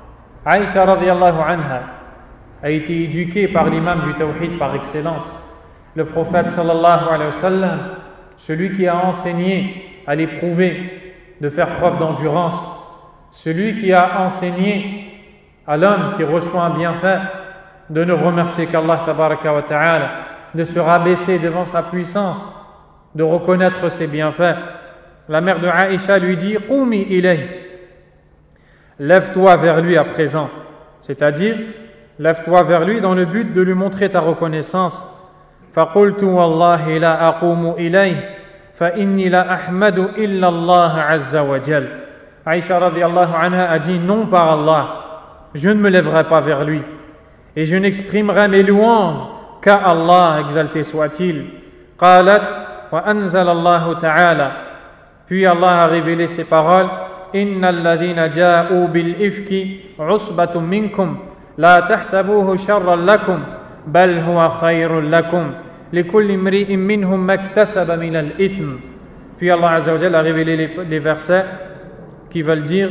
Aïcha radiallahu anha a été éduquée par l'imam du tawhid par excellence, le prophète sallallahu alayhi wa sallam, celui qui a enseigné à l'éprouver, de faire preuve d'endurance, celui qui a enseigné à l'homme qui reçoit un bienfait de ne remercier qu'Allah tabaraka wa ta'ala, de se rabaisser devant sa puissance, de reconnaître ses bienfaits. La mère de Aïcha lui dit « Qumi ilayh » lève-toi vers lui à présent, c'est-à-dire lève-toi vers lui dans le but de lui montrer ta reconnaissance. فَقُلْتُ وَاللَّهِ لَا أَقُومُ إِلَيْهِ فَإِنِّي لَا أَحْمَدُ إِلَّا اللَّهَ عَزَّ وَجَلَّ. Aïcha radiyallahu anha a dit « Non, par Allah, je ne me lèverai pas vers lui et je n'exprimerai mes louanges qu'à Allah, exalté soit-il. » قالت وأنزل الله تعالى, puis Allah a révélé ces paroles: إن الذين جاءوا بالإفك عصبة منكم لا تحسبوه شرا لكم بل هو خير لكم لكل امرئ منهم ما اكتسب من الإثم. Puis Allah Azza wa Jalla a révélé les, les versets qui veulent dire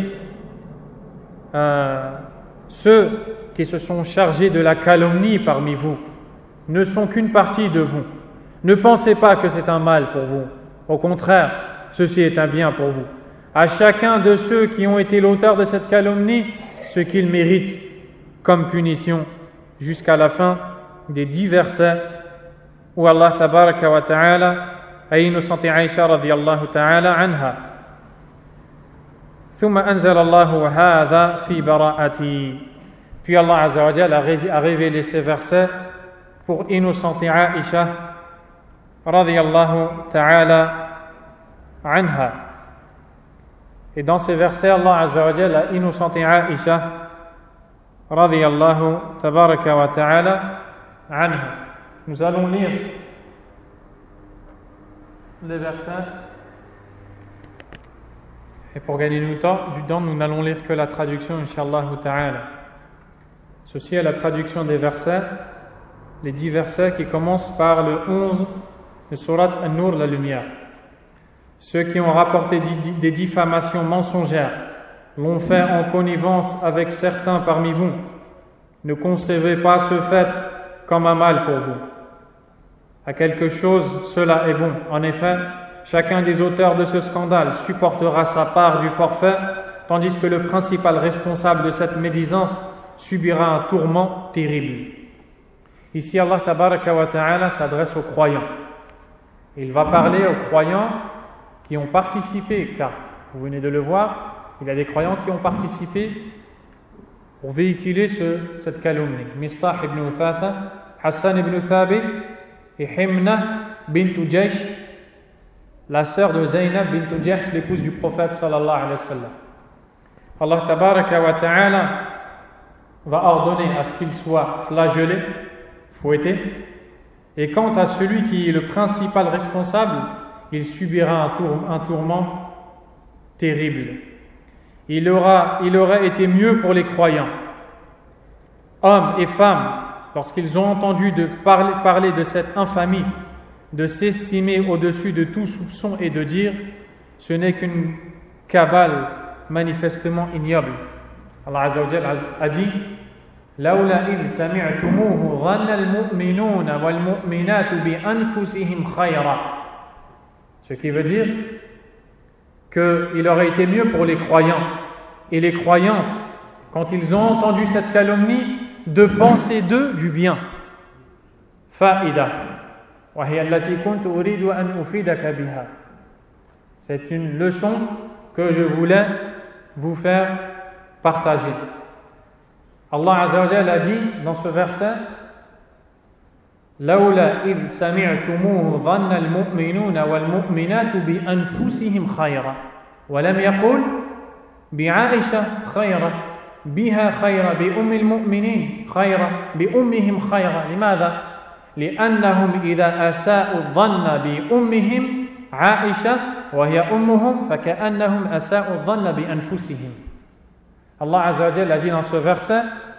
euh, ceux qui se sont chargés de la calomnie parmi vous ne sont qu'une partie de vous. Ne pensez pas que c'est un mal pour vous. Au contraire, ceci est un bien pour vous. À chacun de ceux qui ont été l'auteur de cette calomnie ce qu'il mérite comme punition, jusqu'à la fin des dix versets où Allah tabaraka wa ta'ala a innocenté Aïcha radiyallahu ta'ala anha. ثم أنزل الله هذا في براءتي. Puis Allah Azza wa Jalla a révélé ces versets pour innocenter Aïcha radiyallahu ta'ala anha. Et dans ces versets, Allah Azza wa Jalla a innocenté Aïcha radiyallahu tabaraka wa ta'ala anha. Nous allons lire les versets. Et pour gagner du temps, du temps, nous n'allons lire que la traduction, Inch'Allah ta'ala. Ceci est la traduction des versets, les dix versets qui commencent par le onze de Surat An-Nur, la lumière. Ceux qui ont rapporté des diffamations mensongères l'ont fait en connivence avec certains parmi vous. Ne concevez pas ce fait comme un mal pour vous. À quelque chose, cela est bon. En effet, chacun des auteurs de ce scandale supportera sa part du forfait, tandis que le principal responsable de cette médisance subira un tourment terrible. Ici, Allah tabaraka wa ta'ala s'adresse aux croyants. Il va parler aux croyants qui ont participé, car vous venez de le voir, il y a des croyants qui ont participé pour véhiculer ce, cette calomnie. Mistah ibn Uthatha, Hassan ibn Thabit et Himna bint Jaysh, la sœur de Zaynab bint Jaysh, l'épouse du prophète sallallahu alayhi wa sallam. Allah tabaraka wa ta'ala va ordonner à ce qu'il soit flagellé, fouetté, et quant à celui qui est le principal responsable, il subira un, tour, un tourment terrible. Il, aura, il aurait été mieux pour les croyants, hommes et femmes, lorsqu'ils ont entendu de parler, parler de cette infamie, de s'estimer au-dessus de tout soupçon et de dire « ce n'est qu'une cabale manifestement ignoble ». Allah Azza wa Jalla a dit « لولا إذ سمعتموه ظن المؤمنون والمؤمنات بأنفسهم خيرا » Ce qui veut dire qu'il aurait été mieux pour les croyants et les croyantes, quand ils ont entendu cette calomnie, de penser d'eux du bien. Fa'ida. C'est une leçon que je voulais vous faire partager. Allah Azza wa Jalla a dit dans ce verset لولا إذ سمعتموه ظن المؤمنون والمؤمنات بأنفسهم خيرا ولم يقل بعائشة خيرا بها خيرا بأم المؤمنين خيرا بأمهم خيرا. لماذا؟ لأنهم إذا أساءوا الظن بأمهم عائشة وهي أمهم فكأنهم أساءوا الظن بأنفسهم. Allah Azza wa Jalla a dit dans ce verset: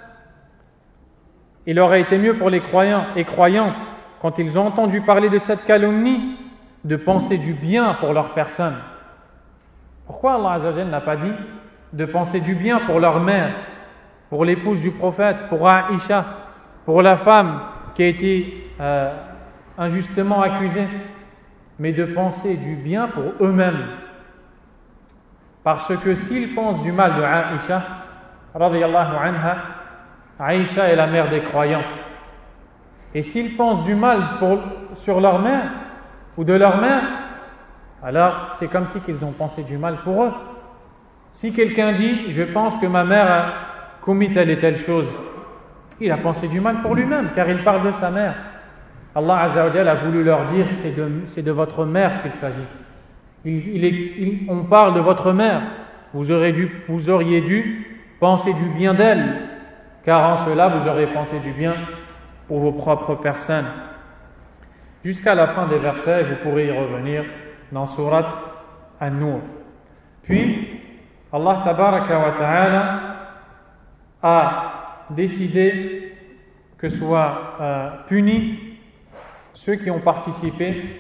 il aurait été mieux pour les croyants et croyantes, quand ils ont entendu parler de cette calomnie, de penser du bien pour leur personne. Pourquoi Allah Azza wa Jalla n'a pas dit de penser du bien pour leur mère, pour l'épouse du prophète, pour Aïcha, pour la femme qui a été euh, injustement accusés, mais de penser du bien pour eux-mêmes. Parce que s'ils pensent du mal de Aïcha, radiyallahu anha, Aïcha est la mère des croyants. Et s'ils pensent du mal pour, sur leur mère, ou de leur mère, alors c'est comme si qu'ils ont pensé du mal pour eux. Si quelqu'un dit, je pense que ma mère a commis telle et telle chose, il a pensé du mal pour lui-même, car il parle de sa mère. Allah Azza wa Jalla a voulu leur dire, c'est de, c'est de votre mère qu'il s'agit. Il, il est, il, on parle de votre mère, vous, aurez dû, vous auriez dû penser du bien d'elle, car en cela vous aurez pensé du bien pour vos propres personnes. Jusqu'à la fin des versets, vous pourrez y revenir dans Surat An-Nur. Puis, Allah Tabaraka wa Ta'ala a décidé que soient euh, punis ceux qui ont participé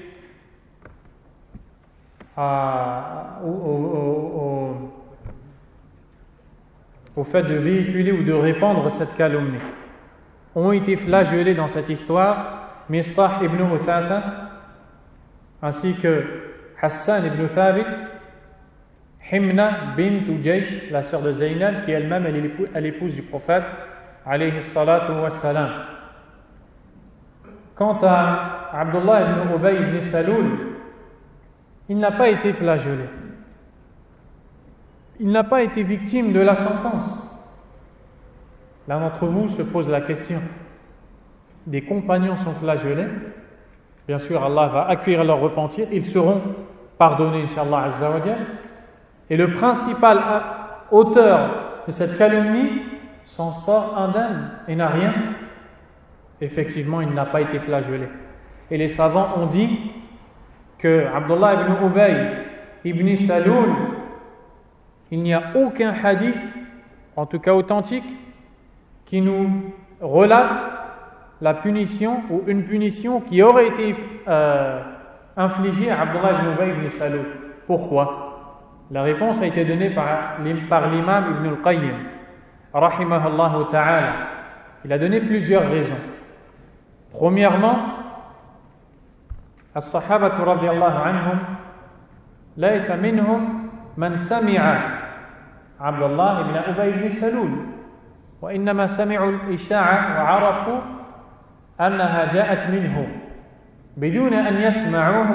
à, au, au, au, au fait de véhiculer ou de répandre cette calomnie. Ont été flagellés dans cette histoire Mistah ibn Uthatha ainsi que Hassan ibn Thabit, Himna bint Ujaysh, la sœur de Zaynab, qui elle-même est l'épouse du prophète alayhi salatu wassalam. Quant à Abdullah ibn Ubay ibn Salul, il n'a pas été flagellé. Il n'a pas été victime de la sentence. L'un d'entre vous se pose la question. Des compagnons sont flagellés. Bien sûr, Allah va accueillir leur repentir. Ils seront pardonnés, Inch'Allah Azza wa Jal. Et le principal auteur de cette calomnie s'en sort indemne et n'a rien. Effectivement, il n'a pas été flagellé. Et les savants ont dit que Abdullah ibn Ubay ibn Salul, il n'y a aucun hadith, en tout cas authentique, qui nous relate la punition ou une punition qui aurait été euh, infligée à Abdullah ibn Ubay ibn Salul. Pourquoi? La réponse a été donnée par, par l'imam Ibn al-Qayyim, rahimahullah ta'ala. Il a donné plusieurs raisons. Premièrement, as-sahabatu radiyallahu anhum laysa minhum man sami'a Abdullah ibn Ubay ibn Salul wa innama sami'u al-isha'a wa 'arafu annaha ja'at minhu bidun an yasma'uha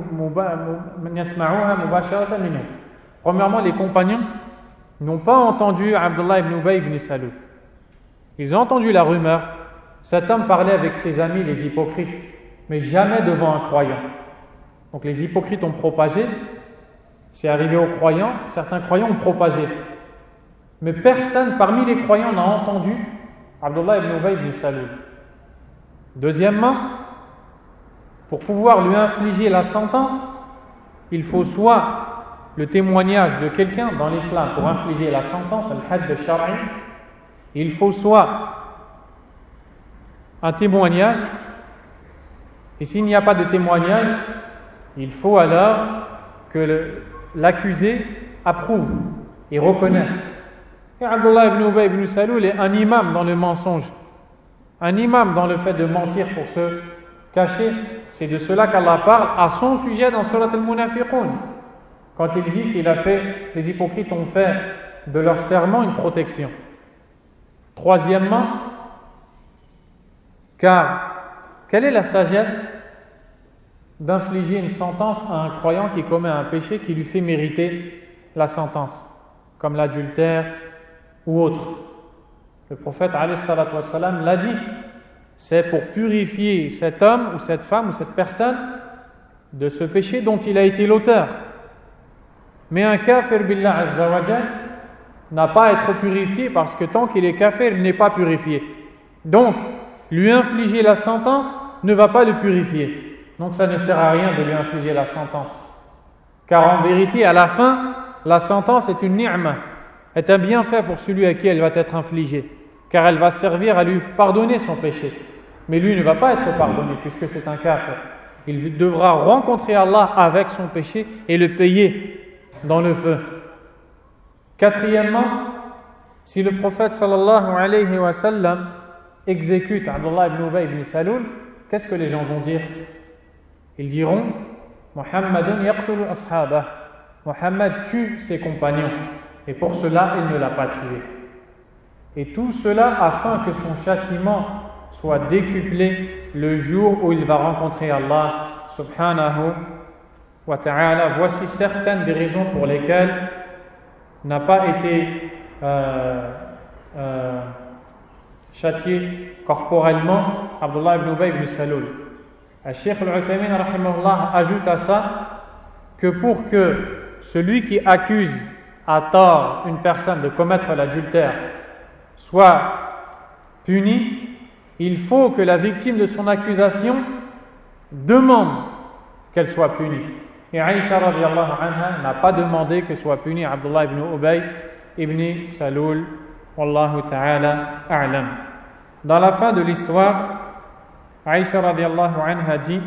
mubasharatan minhu. Premièrement, les compagnons n'ont pas entendu Abdullah ibn Ubay ibn Salul. Ils ont entendu la rumeur. Cet homme parlait avec ses amis, les hypocrites, mais jamais devant un croyant. Donc les hypocrites ont propagé, c'est arrivé aux croyants, certains croyants ont propagé. Mais personne parmi les croyants n'a entendu Abdullah ibn Ubay ibn Salul. Deuxièmement, pour pouvoir lui infliger la sentence, il faut soit le témoignage de quelqu'un dans l'islam pour infliger la sentence, al-hadd al-shar'i, il faut soit un témoignage, et s'il n'y a pas de témoignage, il faut alors que le, l'accusé approuve et reconnaisse. Et Abdullah ibn Ubay ibn Salul est un imam dans le mensonge, un imam dans le fait de mentir pour se cacher. C'est de cela qu'Allah parle à son sujet dans Surat al-Munafiqun, quand il dit qu'il a fait, les hypocrites ont fait de leur serment une protection. Troisièmement, car quelle est la sagesse d'infliger une sentence à un croyant qui commet un péché qui lui fait mériter la sentence, comme l'adultère ou autre? Le prophète alayhi salatu wassalam l'a dit, c'est pour purifier cet homme ou cette femme ou cette personne de ce péché dont il a été l'auteur. Mais un kafir billah azza wa jal n'a pas à être purifié parce que tant qu'il est kafir, il n'est pas purifié. Donc, lui infliger la sentence ne va pas le purifier. Donc ça ne sert à rien de lui infliger la sentence. Car en vérité, à la fin, la sentence est une ni'ma, est un bienfait pour celui à qui elle va être infligée. Car elle va servir à lui pardonner son péché. Mais lui ne va pas être pardonné puisque c'est un kafir. Il devra rencontrer Allah avec son péché et le payer dans le feu. Quatrièmement, si le prophète sallallahu alayhi wa sallam exécute Abdullah ibn Ubay ibn Salul, qu'est-ce que les gens vont dire? Ils diront Muhammadun yaqtulu ashabah. Muhammad tue ses compagnons et pour cela il ne l'a pas tué. Et tout cela afin que son châtiment soit décuplé le jour où il va rencontrer Allah subhanahu wa ta'ala. Voici certaines des raisons pour lesquelles n'a pas été euh, euh, châtié corporellement Abdullah ibn Ubay ibn Salul. Cheikh al-Uthaymin rahimahullah ajoute à ça que pour que celui qui accuse à tort une personne de commettre l'adultère soit puni, il faut que la victime de son accusation demande qu'elle soit punie. Et Aïcha radiyallahu anha n'a pas demandé que soit puni Abdullah ibn Ubay ibn Salul. Wallahu ta'ala a'lam. Dans la fin de l'histoire, Aïcha radiyallahu anha dit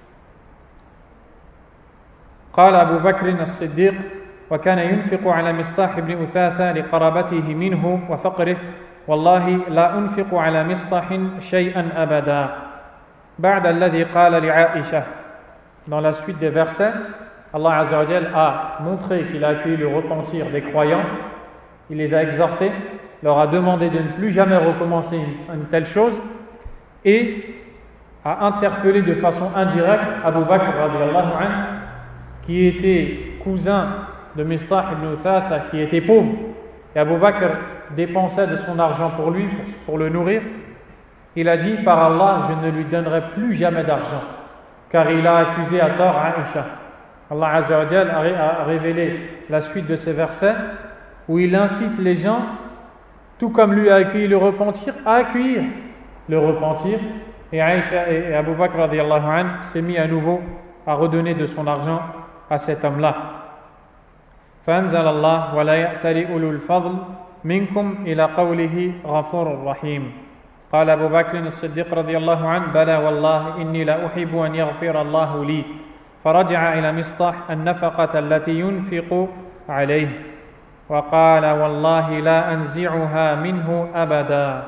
قال أبو بكر الصديق وكان ينفق على مصطح بن أثاثة لقرابته منه وفقره والله لا أنفق على مصطح شيئا أبدا بعد الذي قال لعائشة. Dans la suite des versets, Allah Azza wa Jal a montré qu'il a accueilli le repentir des croyants, il les a exhortés, leur a demandé de ne plus jamais recommencer une, une telle chose et a interpellé de façon indirecte Abu Bakr radiyallahu anhu, qui était cousin de Mistah ibn Uthatha, qui était pauvre, et Abu Bakr dépensait de son argent pour lui, pour, pour le nourrir. Il a dit, par Allah, je ne lui donnerai plus jamais d'argent, car il a accusé à tort Aïcha. Allah Azza wa Jal a révélé la suite de ces versets, où il incite les gens, tout comme lui a accueilli le repentir, à accueillir le repentir. Et Aïcha et Abu Bakr radiyallahu anhu s'est mis à nouveau à redonner de son argent à cet homme-là. فأنزل الله ولا يأتل أولو الفضل منكم إلى قوله غفور رحيم. قال أبو بكر الصديق رضي الله عنه بلى والله إني لا أحب أن يغفر الله لي فرجع إلى مصطح النفقة التي ينفق عليه وقال والله لا أنزعها منه أبدا.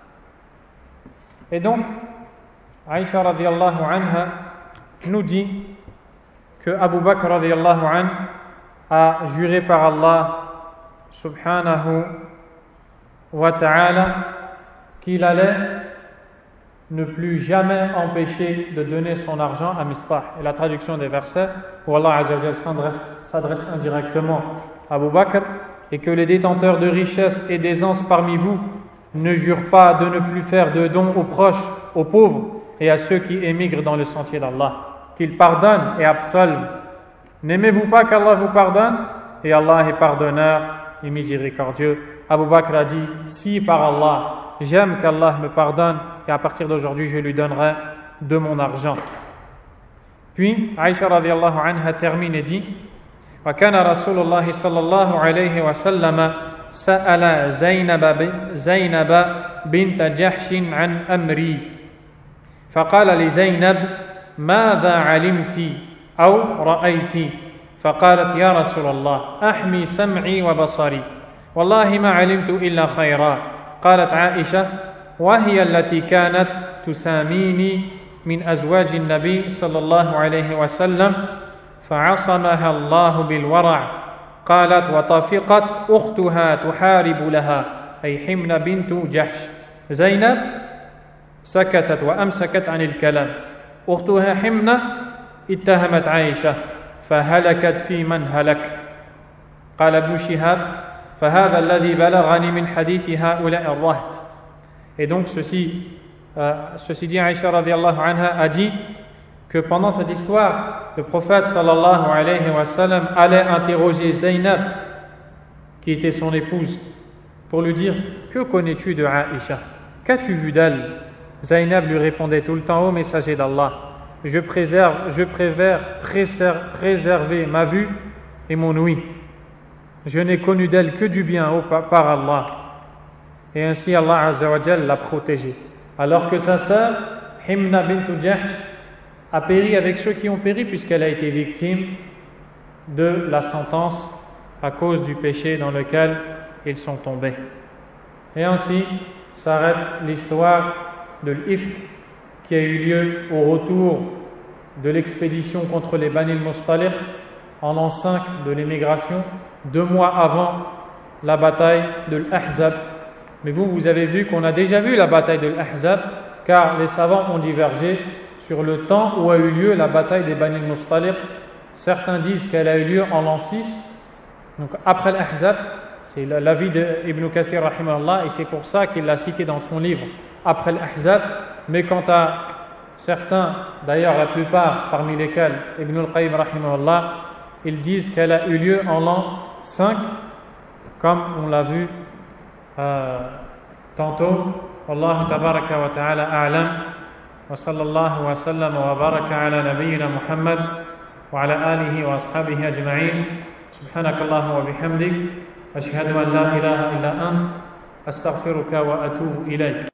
Et donc Aïcha radiyallahu anha nous dit que Abu Bakr radiyallahu anhu a juré par Allah subhanahu wa ta'ala qu'il allait ne plus jamais empêcher de donner son argent à Mistah. Et la traduction des versets où Allah Azza wa Jal s'adresse, s'adresse indirectement à Abu Bakr, et que les détenteurs de richesses et d'aisance parmi vous ne jurent pas de ne plus faire de dons aux proches, aux pauvres et à ceux qui émigrent dans le sentier d'Allah, qu'ils pardonnent et absolvent. N'aimez-vous pas qu'Allah vous pardonne? Et Allah est pardonneur et miséricordieux. Abu Bakr a dit, si par Allah, j'aime qu'Allah me pardonne, et à partir d'aujourd'hui, je lui donnerai de mon argent. Puis, Aïcha radiyallahu anha termine et dit, وكان رسول الله صلى الله عليه وسلم سأل زينب زينب بنت جحش عن أمري فقال لزينب ماذا علمت أو رأيت فقالت يا رسول الله أحمي سمعي وبصري والله ما علمت إلا خيرا. قالت عائشة وهي التي كانت تساميني من أزواج النبي صلى الله عليه وسلم فعصمها الله بالورع. قالت وطفقت أختها تحارب لها أي حمنة بنت جحش. زينب سكتت وأمسكت عن الكلام. أختها حمنة اتهمت عائشة فهلكت في من هلك. قال ابن شهاب فهذا الذي بلغني من حديث هؤلاء الرهط. Et donc ceci, euh, ceci dit, Aïcha radiyallahu anha a dit que pendant cette histoire, le prophète sallallahu alayhi wa sallam allait interroger Zaynab, qui était son épouse, pour lui dire, que connais-tu de Aïcha? Qu'as-tu vu d'elle? Zaynab lui répondait tout le temps, ô messager d'Allah, je préserve, je préfère préserver ma vue et mon ouïe. Je n'ai connu d'elle que du bien, ô, par Allah. Et ainsi Allah Azza wa Jal l'a protégée. Alors que sa sœur, Himna bint Jahsh, a péri avec ceux qui ont péri, puisqu'elle a été victime de la sentence à cause du péché dans lequel ils sont tombés. Et ainsi s'arrête l'histoire de l'Ifk qui a eu lieu au retour de l'expédition contre les Bani al-Mustaliq en l'an cinq de l'émigration, deux mois avant la bataille de l'Ahzab. Mais vous, vous avez vu qu'on a déjà vu la bataille de l'Ahzab, car les savants ont divergé sur le temps où a eu lieu la bataille des Bani al-Mustaliq. Certains disent qu'elle a eu lieu en l'an six, donc après l'Ahzab. C'est l'avis d'Ibn Kathir rahimahullah, et c'est pour ça qu'il l'a cité dans son livre après l'Ahzab. Mais quant à certains, d'ailleurs la plupart parmi lesquels Ibn al-Qayyim rahimahullah, ils disent qu'elle a eu lieu en l'an cinq, comme on l'a vu euh, tantôt. Wallahu tabaraka wa ta'ala a'lam, wa sallallahu wa sallam wa baraka ala nabiyyina Muhammad wa ala alihi wa ashabihi ajma'in. Subhanakallahu wa bihamdik, ashhadu an la ilaha illa ant, astaghfiruka wa atubu ilayk.